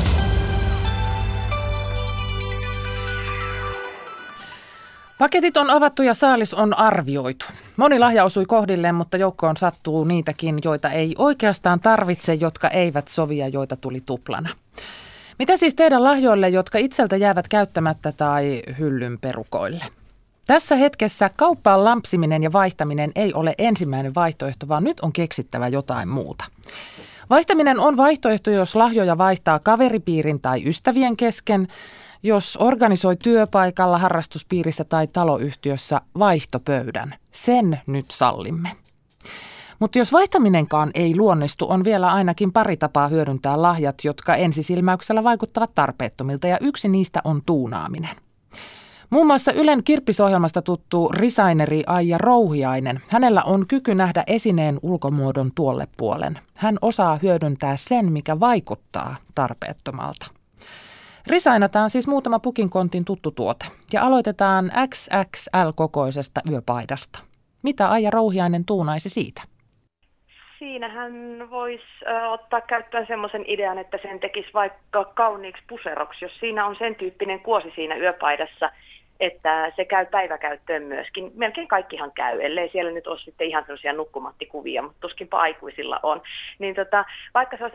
Paketit on avattu ja saalis on arvioitu. Moni lahja osui kohdilleen, mutta joukkoon sattuu niitäkin, joita ei oikeastaan tarvitse, jotka eivät sovi ja joita tuli tuplana. Mitä siis tehdä lahjoille, jotka itseltä jäävät käyttämättä tai hyllyn perukoille? Tässä hetkessä kauppaan lampsiminen ja vaihtaminen ei ole ensimmäinen vaihtoehto, vaan nyt on keksittävä jotain muuta. Vaihtaminen on vaihtoehto, jos lahjoja vaihtaa kaveripiirin tai ystävien kesken, jos organisoi työpaikalla, harrastuspiirissä tai taloyhtiössä vaihtopöydän. Sen nyt sallimme. Mutta jos vaihtaminenkaan ei luonnistu, on vielä ainakin pari tapaa hyödyntää lahjat, jotka ensisilmäyksellä vaikuttavat tarpeettomilta, ja yksi niistä on tuunaaminen. Muun muassa Ylen Kirppisohjelmasta tuttu designeri Aija Rouhiainen. Hänellä on kyky nähdä esineen ulkomuodon tuolle puolen. Hän osaa hyödyntää sen, mikä vaikuttaa tarpeettomalta. Risainataan siis muutama pukinkontin tuttu tuote ja aloitetaan X X L-kokoisesta yöpaidasta. Mitä Aija Rouhiainen tuunaisi siitä? Siinähän voisi ottaa käyttöön semmoisen idean, että sen tekisi vaikka kauniiksi puseroksi. Jos siinä on sen tyyppinen kuosi siinä yöpaidassa, että se käy päiväkäyttöön myöskin. Melkein kaikkihan käy, ellei siellä nyt ole sitten ihan sellaisia nukkumattikuvia, mutta tuskinpa aikuisilla on. Niin tota, vaikka se olisi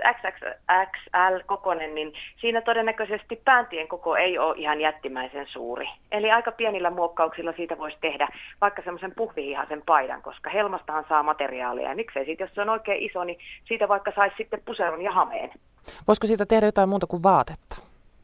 X X L-kokoinen, niin siinä todennäköisesti pääntien koko ei ole ihan jättimäisen suuri. Eli aika pienillä muokkauksilla siitä voisi tehdä vaikka semmoisen puhvihihasen paidan, koska helmastahan saa materiaalia. Ja miksei siitä, jos se on oikein iso, niin siitä vaikka saisi sitten puseron ja hameen. Voisiko siitä tehdä jotain muuta kuin vaatetta?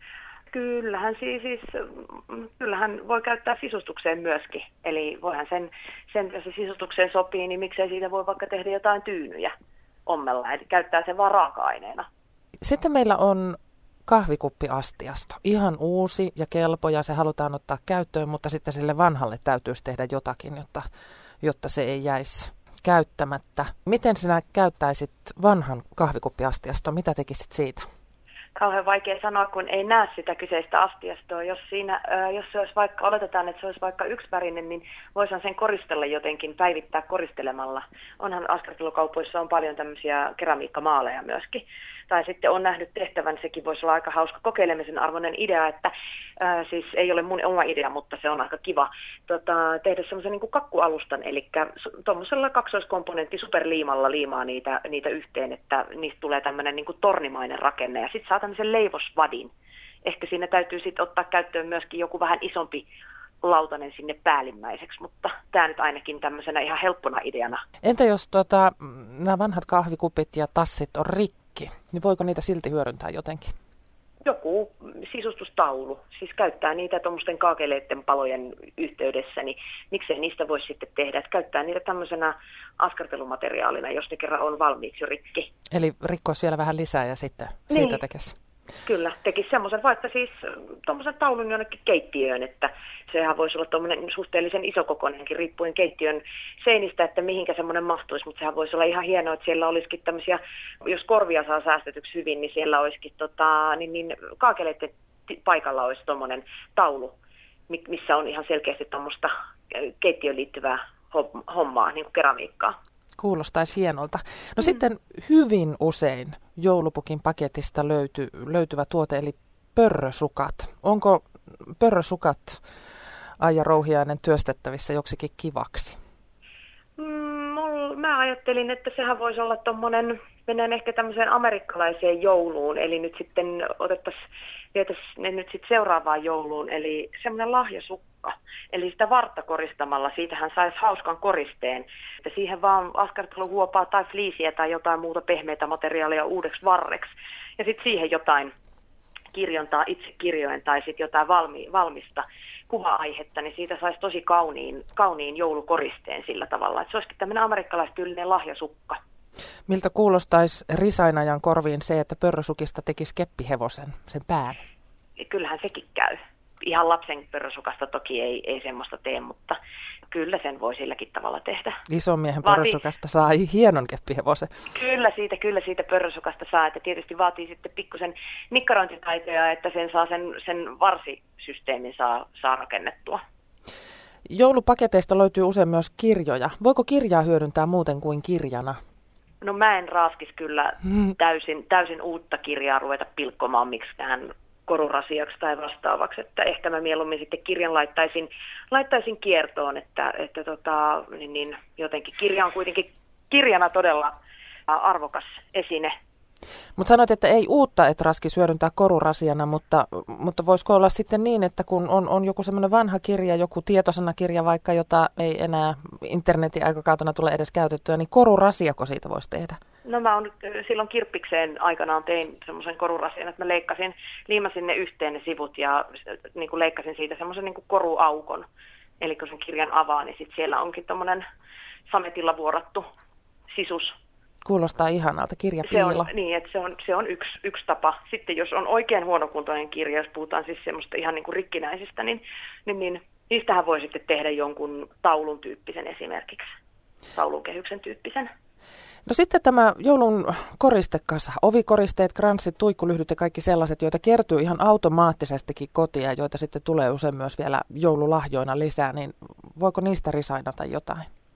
Kyllähän, siis, siis, kyllähän voi käyttää sisustukseen myöskin. Eli voihan sen, sen, jos se sisustukseen sopii, niin miksei siitä voi vaikka tehdä jotain tyynyjä ommella. Eli käyttää sen vaan raaka-aineena. Sitten meillä on kahvikuppiastiasto. Ihan uusi ja kelpo ja se halutaan ottaa käyttöön, mutta sitten sille vanhalle täytyisi tehdä jotakin, jotta, jotta se ei jäisi käyttämättä. Miten sinä käyttäisit vanhan kahvikuppiastiaston? Mitä tekisit siitä? Kauhean vaikea sanoa, kun ei näe sitä kyseistä astiastoa. Jos, siinä, jos se olisi vaikka, oletetaan, että se olisi vaikka yksivärinen, niin voisihan sen koristella jotenkin, päivittää koristelemalla. Onhan askartelukaupoissa on paljon tämmöisiä keramiikkamaaleja myöskin. Tai sitten on nähnyt tehtävän, sekin voisi olla aika hauska kokeilemisen arvoinen idea, että ää, siis ei ole mun oma idea, mutta se on aika kiva tota, tehdä semmoisen niin kuin kakkualustan, eli tuommoisella kaksoiskomponentti superliimalla liimaa niitä, niitä yhteen, että niistä tulee tämmöinen niin kuin tornimainen rakenne, ja sitten saa tämmöisen leivosvadin. Ehkä siinä täytyy sitten ottaa käyttöön myöskin joku vähän isompi lautanen sinne päällimmäiseksi, mutta tämä nyt ainakin tämmöisenä ihan helppona ideana. Entä jos tota, nämä vanhat kahvikupit ja tassit on rikki? Niin voiko niitä silti hyödyntää jotenkin? Joku sisustustaulu, siis käyttää niitä tuommoisten kaakeleiden palojen yhteydessä, niin miksei niistä voisi sitten tehdä, että käyttää niitä tämmöisenä askartelumateriaalina, jos ne kerran on valmiiksi jo rikki. Eli rikkoisi vielä vähän lisää ja sitten siitä niin. tekisi. Kyllä, tekisi semmoisen, vaikka siis tuommoisen taulun jonnekin keittiöön, että sehän voisi olla tuommoinen suhteellisen isokokoinenkin, riippuen keittiön seinistä, että mihinkä semmoinen mahtuisi, mutta sehän voisi olla ihan hienoa, että siellä olisikin tämmöisiä, jos korvia saa säästetyksi hyvin, niin siellä olisikin tota, niin, niin kaakeleiden paikalla olisi tuommoinen taulu, missä on ihan selkeästi tuommoista keittiöön liittyvää hommaa, niin kuin keramiikkaa. Kuulostaisi hienolta. No mm. sitten hyvin usein joulupukin paketista löyty, löytyvä tuote, eli pörrösukat. Onko pörrösukat, Aija Rouhiainen, työstettävissä joksikin kivaksi? Mm, mä ajattelin, että sehän voisi olla tuommoinen, mennään ehkä tämmöiseen amerikkalaiseen jouluun, eli nyt sitten otettaisiin, vietäisiin ne nyt sitten seuraavaan jouluun, eli semmoinen lahjasukka. Eli sitä vartta koristamalla, siitähän saisi hauskan koristeen. Että siihen vaan askarteluhuopaa tai fliisiä tai jotain muuta pehmeitä materiaalia uudeksi varreksi. Ja sitten siihen jotain kirjontaa itse kirjoen tai sitten jotain valmi, valmista kuva-aihetta, niin siitä saisi tosi kauniin, kauniin joulukoristeen sillä tavalla. Että se olisikin tämmöinen amerikkalaistyylinen lahjasukka. Miltä kuulostaisi risainajan korviin se, että pörrösukista tekisi keppihevosen, sen pään? Kyllähän sekin käy. Ihan lapsen pörrösukasta toki ei, ei semmoista tee, mutta kyllä sen voi silläkin tavalla tehdä. Ison miehen Vaati... pörrösukasta saa hienon keppihevosen. Kyllä siitä, kyllä siitä pörrösukasta saa, että tietysti vaatii sitten pikkusen nikkarointitaitoja, että sen saa sen, sen varsisysteemin saa, saa rakennettua. Joulupaketeista löytyy usein myös kirjoja. Voiko kirjaa hyödyntää muuten kuin kirjana? No mä en raaskisi kyllä täysin, täysin uutta kirjaa ruveta pilkkomaan miksikään korurasiaksi tai vastaavaksi, että ehkä mä mieluummin sitten kirjan laittaisin, laittaisin kiertoon, että, että tota, niin, niin, jotenkin kirja on kuitenkin kirjana todella arvokas esine. Mutta sanoit, että ei uutta et raskisi hyödyntää korurasiana, mutta, mutta voisiko olla sitten niin, että kun on, on joku semmoinen vanha kirja, joku tietosanakirja vaikka, jota ei enää internetin aikakautena tule edes käytettyä, niin korurasiako siitä voisi tehdä? No mä on silloin kirppikseen aikanaan tein semmoisen korurasian, että mä leikkasin, liimasin ne yhteen ne sivut ja niin kuin leikkasin siitä semmoisen niin kuin koruaukon. Eli kun sen kirjan avaa, niin sit siellä onkin tommoinen sametilla vuorattu sisus. Kuulostaa ihanalta, kirjapiilo. Se on, niin, että se on, se on yksi, yksi tapa. Sitten jos on oikein huonokuntoinen kirja, jos puhutaan siis semmoista ihan niin kuin rikkinäisistä, niin, niin, niin niistähän voi sitten tehdä jonkun taulun tyyppisen esimerkiksi, taulun kehyksen tyyppisen. No sitten tämä joulun koristekassa, ovikoristeet, kranssit, tuikkulyhdyt ja kaikki sellaiset, joita kertyy ihan automaattisestikin kotiin ja joita sitten tulee usein myös vielä joululahjoina lisää, niin voiko niistä risainata jotain?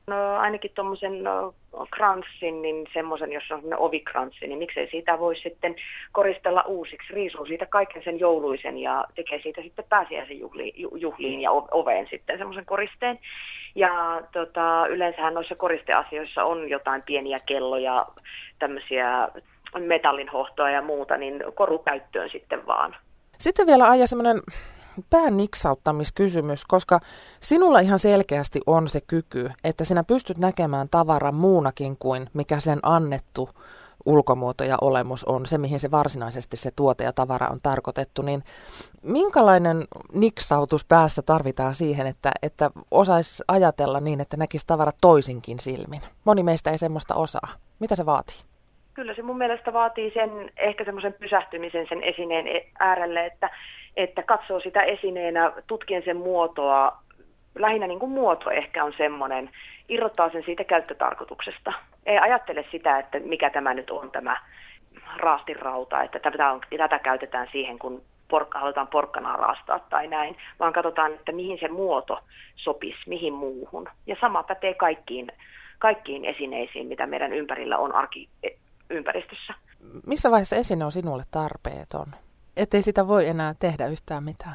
No, ainakin tuommoisen no, kranssin, niin semmoisen, jos on ovikranssi, niin miksei siitä voi sitten koristella uusiksi. Riisuu siitä kaiken sen jouluisen ja tekee siitä sitten pääsiäisen juhliin, juhliin ja oveen sitten semmoisen koristeen. Ja tota, yleensähän noissa koristeasioissa on jotain pieniä kelloja, tämmöisiä metallinhohtoa ja muuta, niin korukäyttöön sitten vaan. Sitten vielä Aija semmoinen pään niksauttamiskysymys, koska sinulla ihan selkeästi on se kyky, että sinä pystyt näkemään tavaran muunakin kuin mikä sen annettu ulkomuoto ja olemus on, se mihin se varsinaisesti se tuote ja tavara on tarkoitettu, niin minkälainen niksautus päässä tarvitaan siihen, että, että osaisi ajatella niin, että näkisi tavarat toisinkin silmin? Moni meistä ei semmoista osaa. Mitä se vaatii? Kyllä se mun mielestä vaatii sen, ehkä semmoisen pysähtymisen sen esineen äärelle, että, että katsoo sitä esineenä, tutkien sen muotoa, lähinnä niin kuin muoto ehkä on semmoinen, irrottaa sen siitä käyttötarkoituksesta. Ei ajattele sitä, että mikä tämä nyt on tämä raastinrauta, että tätä, on, tätä käytetään siihen, kun porkka, halutaan porkkanaa raastaa tai näin, vaan katsotaan, että mihin se muoto sopisi, mihin muuhun. Ja sama pätee kaikkiin, kaikkiin esineisiin, mitä meidän ympärillä on arkiympäristössä. Missä vaiheessa esine on sinulle tarpeeton? Ettei sitä voi enää tehdä yhtään mitään?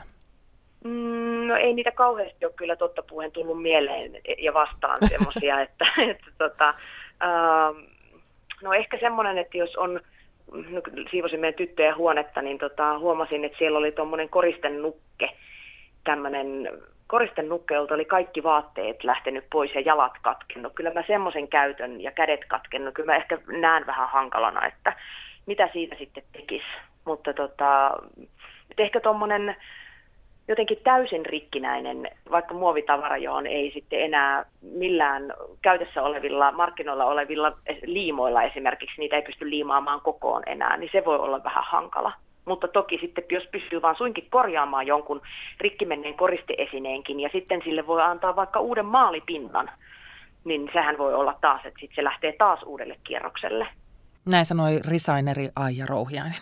No ei niitä kauheasti ole kyllä totta puheen tullut mieleen ja vastaan semmoisia, että, että tota, uh, no ehkä semmoinen, että jos on, no, siivosin meidän tyttöjen huonetta, niin tota, huomasin, että siellä oli tuommoinen koristennukke, tämmöinen koristennukke, jolta oli kaikki vaatteet lähtenyt pois ja jalat katkennut. Kyllä mä semmoisen käytön ja kädet katkennut, kyllä mä ehkä näen vähän hankalana, että mitä siitä sitten tekisi, mutta tota, ehkä tuommoinen jotenkin täysin rikkinäinen, vaikka muovitavara, johon ei sitten enää millään käytössä olevilla, markkinoilla olevilla liimoilla esimerkiksi, niitä ei pysty liimaamaan kokoon enää, niin se voi olla vähän hankala. Mutta toki sitten, jos pystyy vaan suinkin korjaamaan jonkun rikkimenneen koristeesineenkin ja sitten sille voi antaa vaikka uuden maalipinnan, niin sehän voi olla taas, että sitten se lähtee taas uudelle kierrokselle. Näin sanoi designeri Aija Rouhiainen.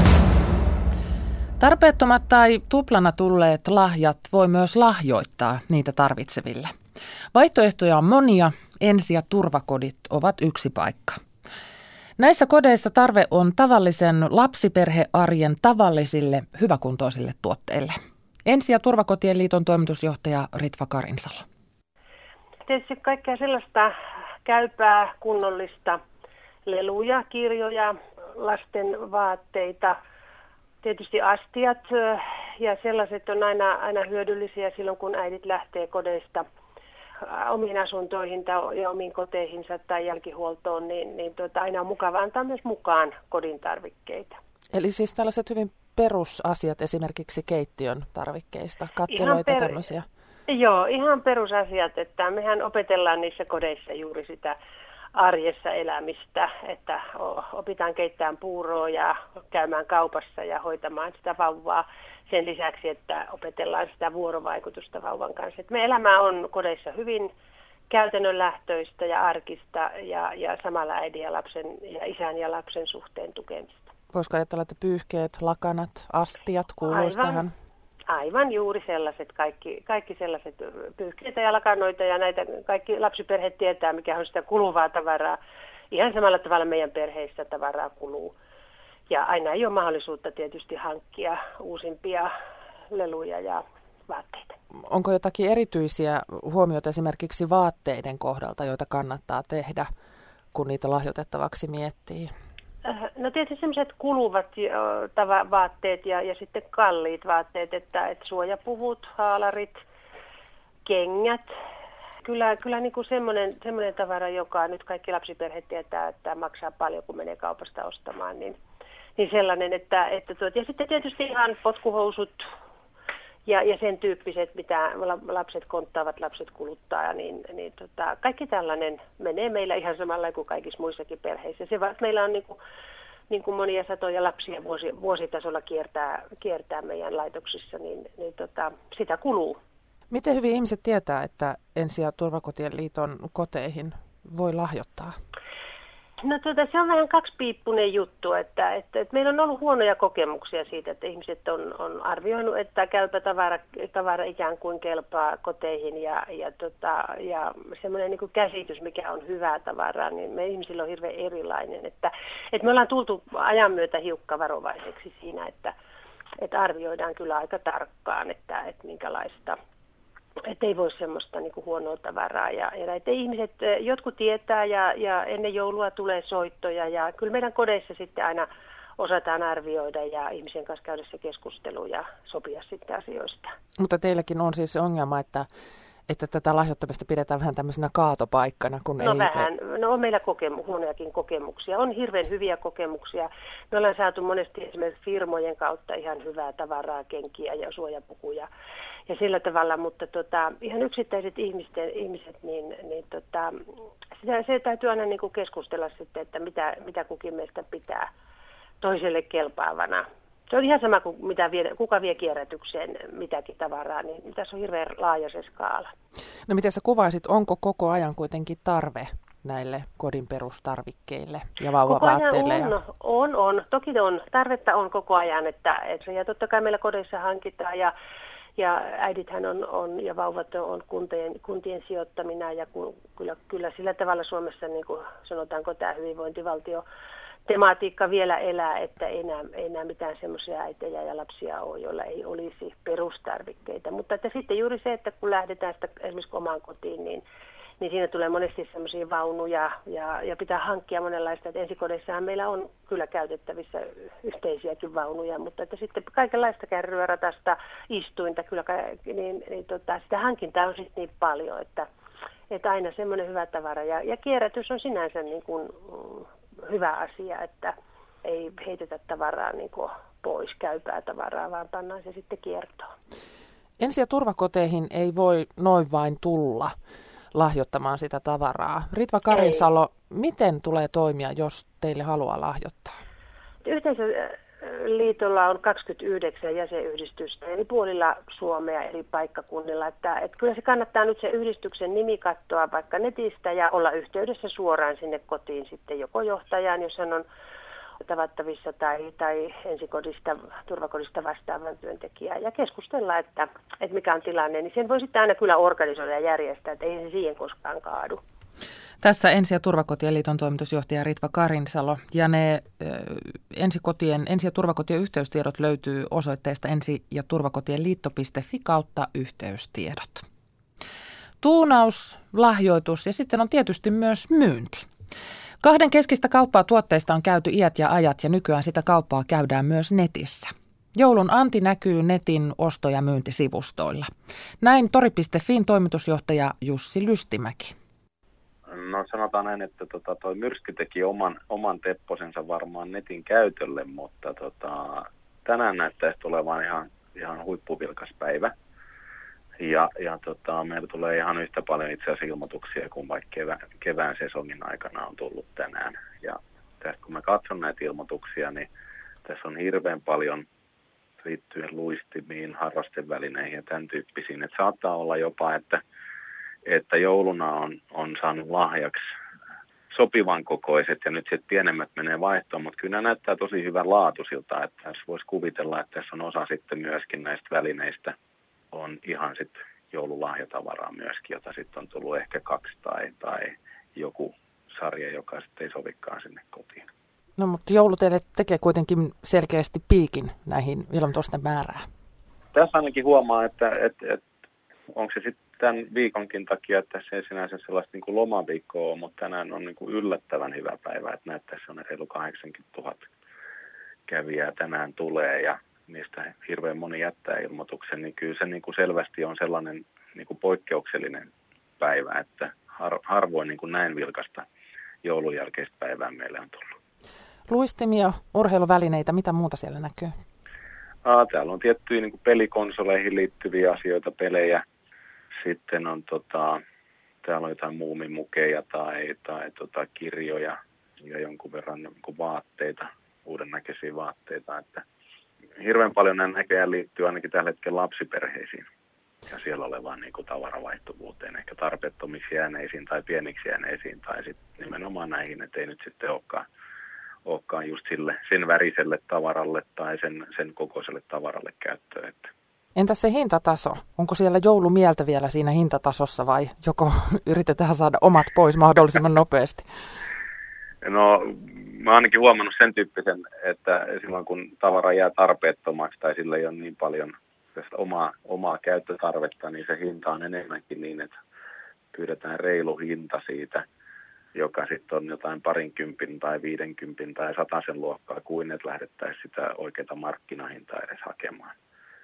Tarpeettomat tai tuplana tulleet lahjat voi myös lahjoittaa niitä tarvitseville. Vaihtoehtoja on monia, ensi- ja turvakodit ovat yksi paikka. Näissä kodeissa tarve on tavallisen lapsiperhearjen tavallisille hyväkuntoisille tuotteille. Ensi- ja turvakotien liiton toimitusjohtaja Ritva Karinsalo. Tietysti kaikkea sellaista käypää, kunnollista, leluja, kirjoja, lasten vaatteita. Tietysti astiat ja sellaiset on aina, aina hyödyllisiä silloin, kun äidit lähtee kodeista omiin asuntoihin tai ja omiin koteihinsa tai jälkihuoltoon, niin, niin tuota, aina on mukava antaa myös mukaan kodin tarvikkeita. Eli siis tällaiset hyvin perusasiat esimerkiksi keittiön tarvikkeista, kattiloita per... tämmöisiä? Joo, ihan perusasiat, että mehän opetellaan niissä kodeissa juuri sitä arjessa elämistä, että opitaan keittämään puuroa ja käymään kaupassa ja hoitamaan sitä vauvaa sen lisäksi, että opetellaan sitä vuorovaikutusta vauvan kanssa. Et me elämä on kodeissa hyvin käytännönlähtöistä ja arkista ja, ja samalla äidin ja lapsen ja isän ja lapsen suhteen tukemista. Voisiko ajatella, että pyyhkeet, lakanat, astiat kuuluisi tähän? Aivan juuri sellaiset, kaikki, kaikki sellaiset pyyhkeitä ja lakanoita ja näitä kaikki lapsiperheet tietää, mikä on sitä kuluvaa tavaraa. Ihan samalla tavalla meidän perheissä tavaraa kuluu. Ja aina ei ole mahdollisuutta tietysti hankkia uusimpia leluja ja vaatteita. Onko jotakin erityisiä huomioita esimerkiksi vaatteiden kohdalta, joita kannattaa tehdä, kun niitä lahjoitettavaksi miettii? No tietysti sellaiset kuluvat tava- vaatteet ja, ja sitten kalliit vaatteet, että, että suojapuvut, haalarit, kengät. Kyllä, kyllä niin kuin semmoinen, semmoinen tavara, joka nyt kaikki lapsiperheet tietää, että maksaa paljon, kun menee kaupasta ostamaan, niin, niin sellainen, että, että tuot, ja sitten tietysti ihan potkuhousut ja, ja sen tyyppiset, mitä lapset konttaavat, lapset kuluttaa, niin, niin tota, kaikki tällainen menee meillä ihan samalla kuin kaikissa muissakin perheissä. Se vaan, meillä on niin kuin, niin kuin monia satoja lapsia vuosi, vuositasolla kiertää, kiertää meidän laitoksissa, niin, niin tota, sitä kuluu. Miten hyvin ihmiset tietää, että Ensi- ja turvakotien liiton koteihin voi lahjoittaa? No tuota, se on vähän kaksipiippunen juttu, että, että, että meillä on ollut huonoja kokemuksia siitä, että ihmiset on, on arvioinut, että käypä tavara, tavara ikään kuin kelpaa koteihin ja, ja, tota, ja semmoinen niin kuin käsitys, mikä on hyvää tavaraa, niin me ihmisillä on hirveän erilainen. Että, että me ollaan tultu ajan myötä hiukka varovaiseksi siinä, että, että arvioidaan kyllä aika tarkkaan, että, että minkälaista. Että ei voi semmoista niin kuin huonoa tavaraa. Ja, ja että ihmiset, jotkut tietää ja, ja ennen joulua tulee soittoja ja kyllä meidän kodeissa sitten aina osataan arvioida ja ihmisen kanssa käydä se keskustelu ja sopia sitten asioista. Mutta teilläkin on siis se ongelma, että, että tätä lahjoittamista pidetään vähän tämmöisenä kaatopaikkana. Kun no ei, vähän. No on meillä kokemu, huonojakin kokemuksia. On hirveän hyviä kokemuksia. Me ollaan saatu monesti esimerkiksi firmojen kautta ihan hyvää tavaraa, kenkiä ja suojapukuja. Ja sillä tavalla, mutta tota, ihan yksittäiset ihmisten, ihmiset, niin, niin tota, sitä, se täytyy aina niin kuin keskustella sitten, että mitä, mitä kukin meistä pitää toiselle kelpaavana. Se on ihan sama kuin mitä vie, kuka vie kierrätykseen mitäkin tavaraa, niin tässä on hirveän laaja se skaala. No miten sä kuvaisit, onko koko ajan kuitenkin tarve näille kodin perustarvikkeille ja vauvavaatteille? On, on, on. Toki on. Tarvetta on koko ajan, että, että ja totta kai meillä kodeissa hankitaan ja Ja äidithän on, on ja vauvat on kuntien, kuntien sijoittamina ja ku, kyllä, kyllä sillä tavalla Suomessa, niin kuin sanotaanko tämä hyvinvointivaltio tematiikka vielä elää, että ei enää, ei enää mitään semmoisia äitejä ja lapsia ole, joilla ei olisi perustarvikkeita. Mutta että sitten juuri se, että kun lähdetään sitä esimerkiksi omaan kotiin, niin, niin siinä tulee monesti semmoisia vaunuja ja, ja pitää hankkia monenlaista. Että ensikodeissahan meillä on kyllä käytettävissä yhteisiäkin vaunuja, mutta että sitten kaikenlaista kärryä, ratasta, istuinta, kyllä, niin, niin tota, sitä hankintaa on sitten niin paljon, että, että aina semmoinen hyvä tavara. Ja, ja kierrätys on sinänsä niin kuin, mm, hyvä asia, että ei heitetä tavaraa niin kuin pois, käypää tavaraa, vaan pannaan se sitten kiertoon. Ensi- ja turvakoteihin ei voi noin vain tulla lahjoittamaan sitä tavaraa. Ritva Karinsalo, ei. Miten tulee toimia, jos teille haluaa lahjoittaa? Yhteisöliitolla on kaksikymmentäyhdeksän jäsenyhdistystä eri puolilla Suomea eri paikkakunnilla. Että, että kyllä se kannattaa nyt se yhdistyksen nimi katsoa vaikka netistä ja olla yhteydessä suoraan sinne kotiin sitten joko johtajaan, jos hän on tavattavissa tai, tai ensikodista, turvakodista vastaavan työntekijää ja keskustella, että, että mikä on tilanne, niin sen voi sitten aina kyllä organisoida ja järjestää, että ei se siihen koskaan kaadu. Tässä Ensi- ja turvakotien liiton toimitusjohtaja Ritva Karinsalo ja ne ö, ensikotien, ensi- ja turvakotien yhteystiedot löytyy osoitteesta ensi- ja turvakotien liitto piste fi kautta yhteystiedot. Tuunaus, lahjoitus ja sitten on tietysti myös myynti. Kahden keskistä kauppaa tuotteista on käyty iät ja ajat ja nykyään sitä kauppaa käydään myös netissä. Joulun anti näkyy netin osto- ja myyntisivustoilla. Näin tori piste fin toimitusjohtaja Jussi Lystimäki. No sanotaan näin, että tota, toi myrsky teki oman, oman tepposensa varmaan netin käytölle, mutta tota, tänään näyttäisi tulevan ihan, ihan huippuvilkas päivä. Ja, ja tota, meillä tulee ihan yhtä paljon itse asiassa ilmoituksia kuin vaikka kevään, kevään sesongin aikana on tullut tänään. Ja tästä kun mä katson näitä ilmoituksia, niin tässä on hirveän paljon liittyen luistimiin, harrastevälineihin ja tämän tyyppisiin. Et saattaa olla jopa, että, että jouluna on, on saanut lahjaksi sopivan kokoiset ja nyt sitten pienemmät menee vaihtoon, mutta kyllä nämä näyttää tosi hyvän laatuisilta, että tässä voisi kuvitella, että tässä on osa sitten myöskin näistä välineistä on ihan sitten joululahjatavaraa myöskin, jota sitten on tullut ehkä kaksi tai, tai joku sarja, joka sitten ei sovikaan sinne kotiin. No mutta joulu teille tekee kuitenkin selkeästi piikin näihin ilmoitusten määrään. Tässä ainakin huomaa, että, että, että onko se sitten tämän viikonkin takia, että se ei sinänsä sellaista niin kuin lomaviikkoa ole, mutta tänään on niin kuin yllättävän hyvä päivä, että näyttäisi on reilu kahdeksankymmentätuhatta kävijää tänään tulee ja niistä hirveän moni jättää ilmoituksen, niin kyllä se niin kuin selvästi on sellainen niin kuin poikkeuksellinen päivä, että har, harvoin niin kuin näin vilkasta joulun jälkeistä päivää meille on tullut. Luistimia, urheiluvälineitä, mitä muuta siellä näkyy? Aa, täällä on tiettyjä niin kuin pelikonsoleihin liittyviä asioita, pelejä. Sitten on tota, täällä on jotain muumimukeja tai, tai tota, kirjoja ja jonkun verran niin kuin vaatteita, uuden näköisiä vaatteita, että hirveän paljon nämä näköjään liittyy ainakin tällä hetkellä lapsiperheisiin. ja siellä olevaan niin kuin tavaravaihtuvuuteen, ehkä tarpeettomiksi jääneisiin tai pieniksi jääneisiin tai sitten nimenomaan näihin, että ei nyt sitten olekaan, olekaan just sille, sen väriselle tavaralle tai sen, sen kokoiselle tavaralle käyttöön. Että. Entäs se hintataso? Onko siellä joulumieltä vielä siinä hintatasossa vai joko yritetään saada omat pois mahdollisimman nopeasti? No, mä oon ainakin huomannut sen tyyppisen, että silloin kun tavara jää tarpeettomaksi tai sillä ei ole niin paljon omaa, omaa käyttötarvetta, niin se hinta on enemmänkin niin, että pyydetään reilu hinta siitä, joka sitten on jotain parinkympin tai viidenkympin tai sataisen luokkaa, kuin että lähdettäisiin sitä oikeaa markkinahintaa edes hakemaan.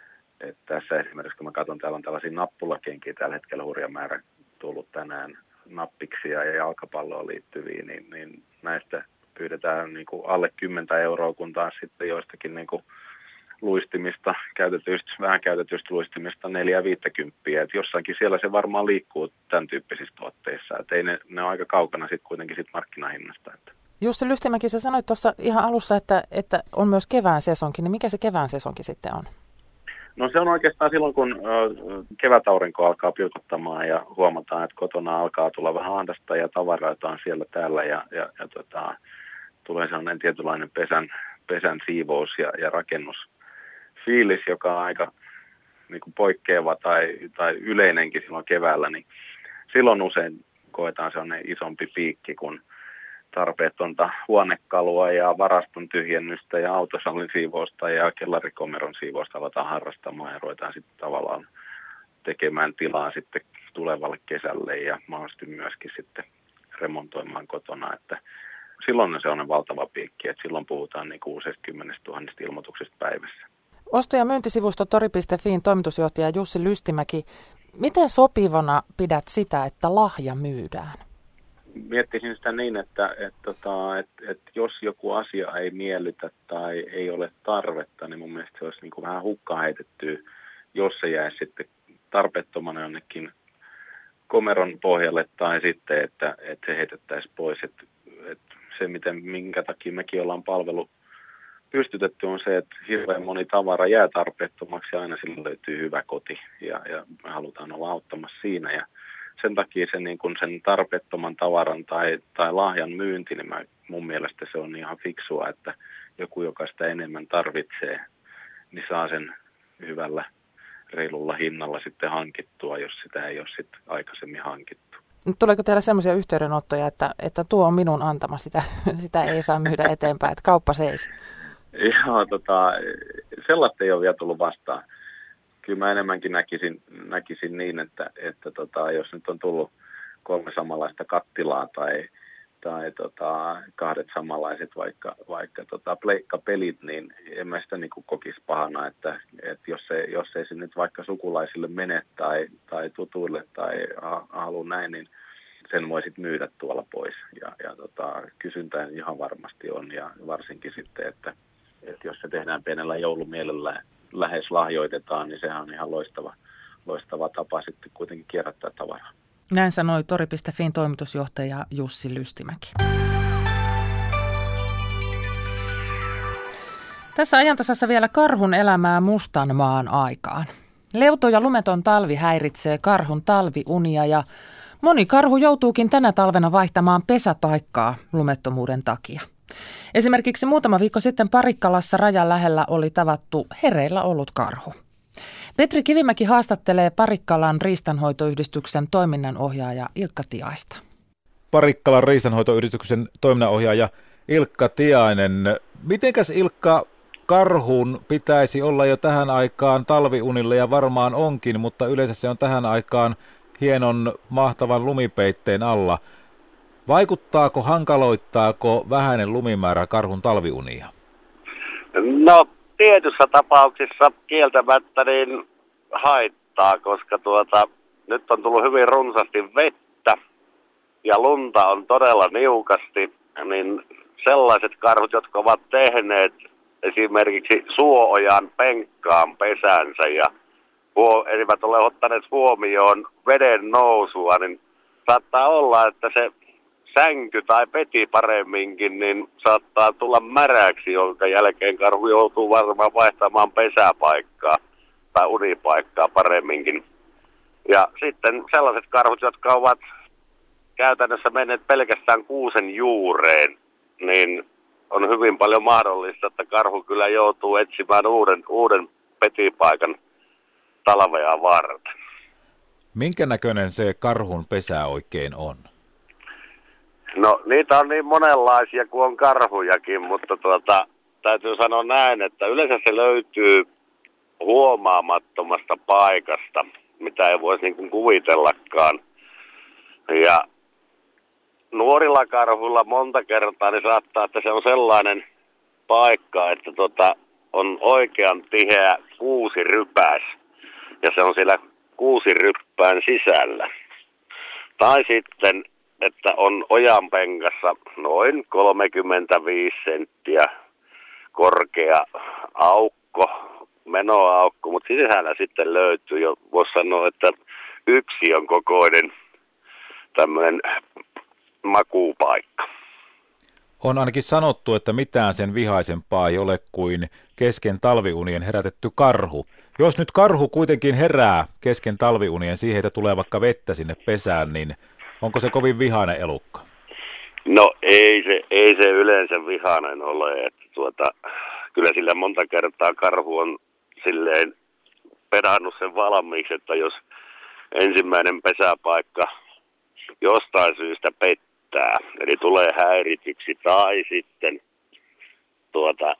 Et tässä esimerkiksi, kun mä katson, täällä on tällaisia nappulakenkiä tällä hetkellä hurja määrä tullut tänään nappiksia ja jalkapalloon liittyviä, niin, niin näistä pyydetään niin kuin alle kymmentä euroa, kun taas sitten joistakin niin kuin luistimista, käytetyistä, vähän käytetyistä luistimista neljä viittäkymppiä. Et jossakin siellä se varmaan liikkuu tämän tyyppisissä tuotteissa. Et ei ne, ne on aika kaukana sitten kuitenkin sit markkinahinnasta. Että. Jussi Lystimäki, sä sanoit tuossa ihan alussa, että, että on myös kevään sesonki, niin mikä se kevään sesonki sitten on? No se on oikeastaan silloin, kun kevätaurinko alkaa pilkottamaan ja huomataan, että kotona alkaa tulla vähän ahdasta ja tavaroita on siellä täällä ja, ja, ja tota, tulee sellainen tietynlainen pesän, pesän siivous ja, ja rakennusfiilis, joka on aika niin kuin poikkeava tai, tai yleinenkin silloin keväällä, niin silloin usein koetaan sellainen isompi piikki, kun tarpeetonta huonekalua ja varaston tyhjennystä ja autosallin siivousta ja kellarikomeron siivousta aletaan harrastamaan ja ruvetaan sitten tavallaan tekemään tilaa sitten tulevalle kesälle ja mahdollisesti myöskin sitten remontoimaan kotona, että silloin on sellainen valtava piikki, että silloin puhutaan niin kuudesta kymmenestä tuhannesta ilmoituksesta päivässä. Osto- ja myyntisivusto tori piste fiin toimitusjohtaja Jussi Lystimäki, miten sopivana pidät sitä, että lahja myydään? Miettisin sitä niin, että, että, että, että, että jos joku asia ei miellytä tai ei ole tarvetta, niin mun mielestä se olisi niin kuin vähän hukkaan heitettyä, jos se jäisi sitten tarpeettomana jonnekin komeron pohjalle tai sitten, että, että se heitettäisiin pois. Että, että se, miten, minkä takia mekin ollaan palvelu pystytetty, on se, että hirveän moni tavara jää tarpeettomaksi ja aina sillä löytyy hyvä koti ja, ja me halutaan olla auttamassa siinä ja sen takia se, niin kun sen tarpeettoman tavaran tai, tai lahjan myynti, niin mä, mun mielestä se on ihan fiksua, että joku, joka sitä enemmän tarvitsee, niin saa sen hyvällä, reilulla hinnalla sitten hankittua, jos sitä ei ole sitten aikaisemmin hankittu. Tuleeko teillä sellaisia yhteydenottoja, että, että tuo on minun antama, sitä, sitä ei saa myydä eteenpäin, että kauppa seis? Joo, tota, sellaista ei ole vielä tullut vastaan. Kyllä mä enemmänkin näkisin, näkisin niin, että, että tota, jos nyt on tullut kolme samanlaista kattilaa tai, tai tota, kahdet samanlaiset vaikka, vaikka tota, pleikkapelit, niin en mä sitä niin kuin kokisi pahana, että, että jos, se, jos ei se nyt vaikka sukulaisille mene tai, tai tutuille tai halua näin, niin sen voisit myydä tuolla pois. Ja, ja tota, kysyntää ihan varmasti on ja varsinkin sitten, että, että jos se tehdään pienellä joulumielellä, lähes lahjoitetaan, niin sehän on ihan loistava, loistava tapa sitten kuitenkin kierrättää tavaraa. Näin sanoi tori piste fiin toimitusjohtaja Jussi Lystimäki. Tässä ajantasassa vielä karhun elämää Mustanmaan aikaan. Leuto ja lumeton talvi häiritsee karhun talviunia ja moni karhu joutuukin tänä talvena vaihtamaan pesäpaikkaa lumettomuuden takia. Esimerkiksi muutama viikko sitten Parikkalassa rajan lähellä oli tavattu hereillä ollut karhu. Petri Kivimäki haastattelee Parikkalan riistanhoitoyhdistyksen toiminnanohjaaja Ilkka Tiaista. Parikkalan riistanhoitoyhdistyksen toiminnanohjaaja Ilkka Tiainen. Mitenkäs Ilkka, karhun pitäisi olla jo tähän aikaan talviunille ja varmaan onkin, mutta yleensä se on tähän aikaan hienon mahtavan lumipeitteen alla. Vaikuttaako, hankaloittaako vähäinen lumimäärä karhun talviunia? No tietyissä tapauksissa kieltämättä niin haittaa, koska tuota, nyt on tullut hyvin runsaasti vettä ja lunta on todella niukasti, niin sellaiset karhut, jotka ovat tehneet esimerkiksi Suo-ojan penkkaan pesänsä ja huo, eivät ole ottaneet huomioon veden nousua, niin saattaa olla, että se sänky tai peti paremminkin, niin saattaa tulla märäksi, jonka jälkeen karhu joutuu varmaan vaihtamaan pesäpaikkaa tai unipaikkaa paremminkin. Ja sitten sellaiset karhut, jotka ovat käytännössä menneet pelkästään kuusen juureen, niin on hyvin paljon mahdollista, että karhu kyllä joutuu etsimään uuden, uuden petipaikan talvea varten. Minkä näköinen se karhun pesä oikein on? No niitä on niin monenlaisia kuin on karhujakin, mutta tuota, täytyy sanoa näin, että yleensä se löytyy huomaamattomasta paikasta, mitä ei voisi niin kuin kuvitellakaan. Ja nuorilla karhuilla monta kertaa niin saattaa, että se on sellainen paikka, että tota, on oikean tiheä kuusirypäs ja se on siellä kuusiryppään sisällä. Tai sitten, että on ojanpenkassa noin kolmekymmentäviisi senttiä korkea aukko, menoaukko, mutta sisällä sitten löytyy jo, voisi sanoa, että yksi on kokoinen tämmöinen makuupaikka. On ainakin sanottu, että mitään sen vihaisempaa ei ole kuin kesken talviunien herätetty karhu. Jos nyt karhu kuitenkin herää kesken talviunien siihen, että tulee vaikka vettä sinne pesään, niin onko se kovin vihainen elukka? No ei se, ei se yleensä vihainen ole. Että tuota, kyllä sillä monta kertaa karhu on silleen pedannut sen valmiiksi, että jos ensimmäinen pesäpaikka jostain syystä pettää, eli tulee häirityksi tai sitten tuota,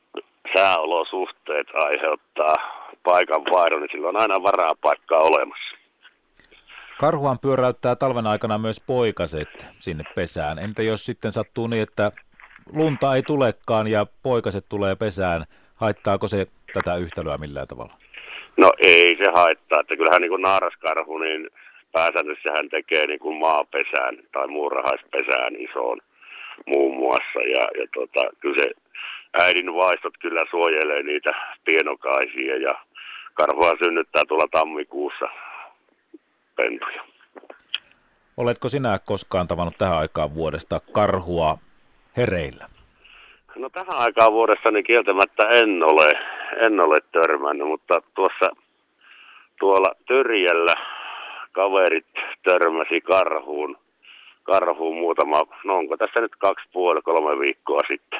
sääolosuhteet aiheuttaa paikan vaihdon, niin sillä on aina varapaikkaa olemassa. Karhuhan pyöräyttää talven aikana myös poikaset sinne pesään. Entä jos sitten sattuu niin, että lunta ei tulekaan ja poikaset tulee pesään, haittaako se tätä yhtälöä millään tavalla? No ei se haittaa, että kyllähän niin kuin naaraskarhu, niin pääsäännössä hän tekee niin kuin maapesään tai muurahaispesään isoon muun muassa. Ja, ja tota, kyllä se äidin vaistot kyllä suojelee niitä pienokaisia ja karhua synnyttää tuolla tammikuussa pentuja. Oletko sinä koskaan tavannut tähän aikaan vuodesta karhua hereillä? No tähän aikaan vuodesta niin kieltämättä en ole, en ole törmännyt, mutta tuossa tuolla Tyrjällä kaverit törmäsi karhuun, karhuun muutama, no onko tässä nyt kaksi puoli, kolme viikkoa sitten.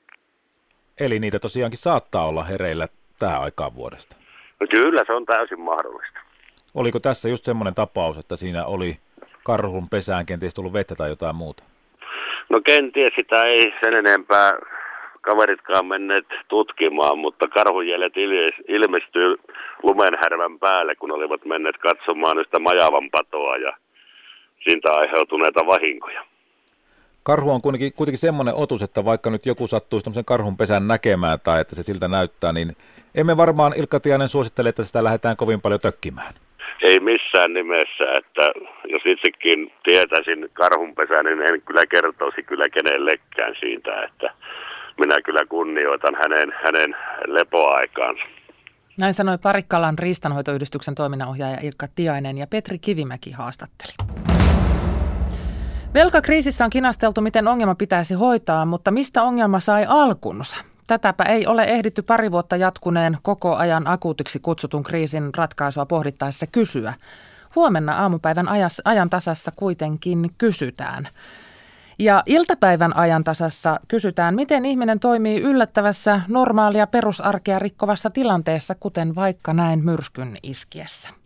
Eli niitä tosiaankin saattaa olla hereillä tähän aikaan vuodesta? No kyllä se on täysin mahdollista. Oliko tässä just semmoinen tapaus, että siinä oli karhun pesään kenties tullut vettä tai jotain muuta? No kenties sitä ei sen enempää kaveritkaan menneet tutkimaan, mutta karhunjäljet ilmestyy lumenhärvän päälle, kun olivat menneet katsomaan sitä majavan patoa ja siitä aiheutuneita vahinkoja. Karhu on kuitenkin, kuitenkin semmoinen otus, että vaikka nyt joku sattuisi tämmöisen karhun pesän näkemään tai että se siltä näyttää, niin emme varmaan Ilkka Tiainen suosittele, että sitä lähdetään kovin paljon tökkimään. Ei missään nimessä, että jos itsekin tietäisin karhunpesää, niin en kyllä kertoisi kyllä kenellekään siitä, että minä kyllä kunnioitan hänen, hänen lepoaikaansa. Näin sanoi Parikkalan riistanhoitoyhdistyksen toiminnanohjaaja Ilkka Tiainen ja Petri Kivimäki haastatteli. Velkakriisissä on kinasteltu, miten ongelma pitäisi hoitaa, mutta mistä ongelma sai alkunsa? Tätäpä ei ole ehditty pari vuotta jatkuneen koko ajan akuutiksi kutsutun kriisin ratkaisua pohdittaessa kysyä. Huomenna aamupäivän ajan tasassa kuitenkin kysytään. Ja iltapäivän ajan tasassa kysytään, miten ihminen toimii yllättävässä, normaalia perusarkea rikkovassa tilanteessa, kuten vaikka näin myrskyn iskiessä.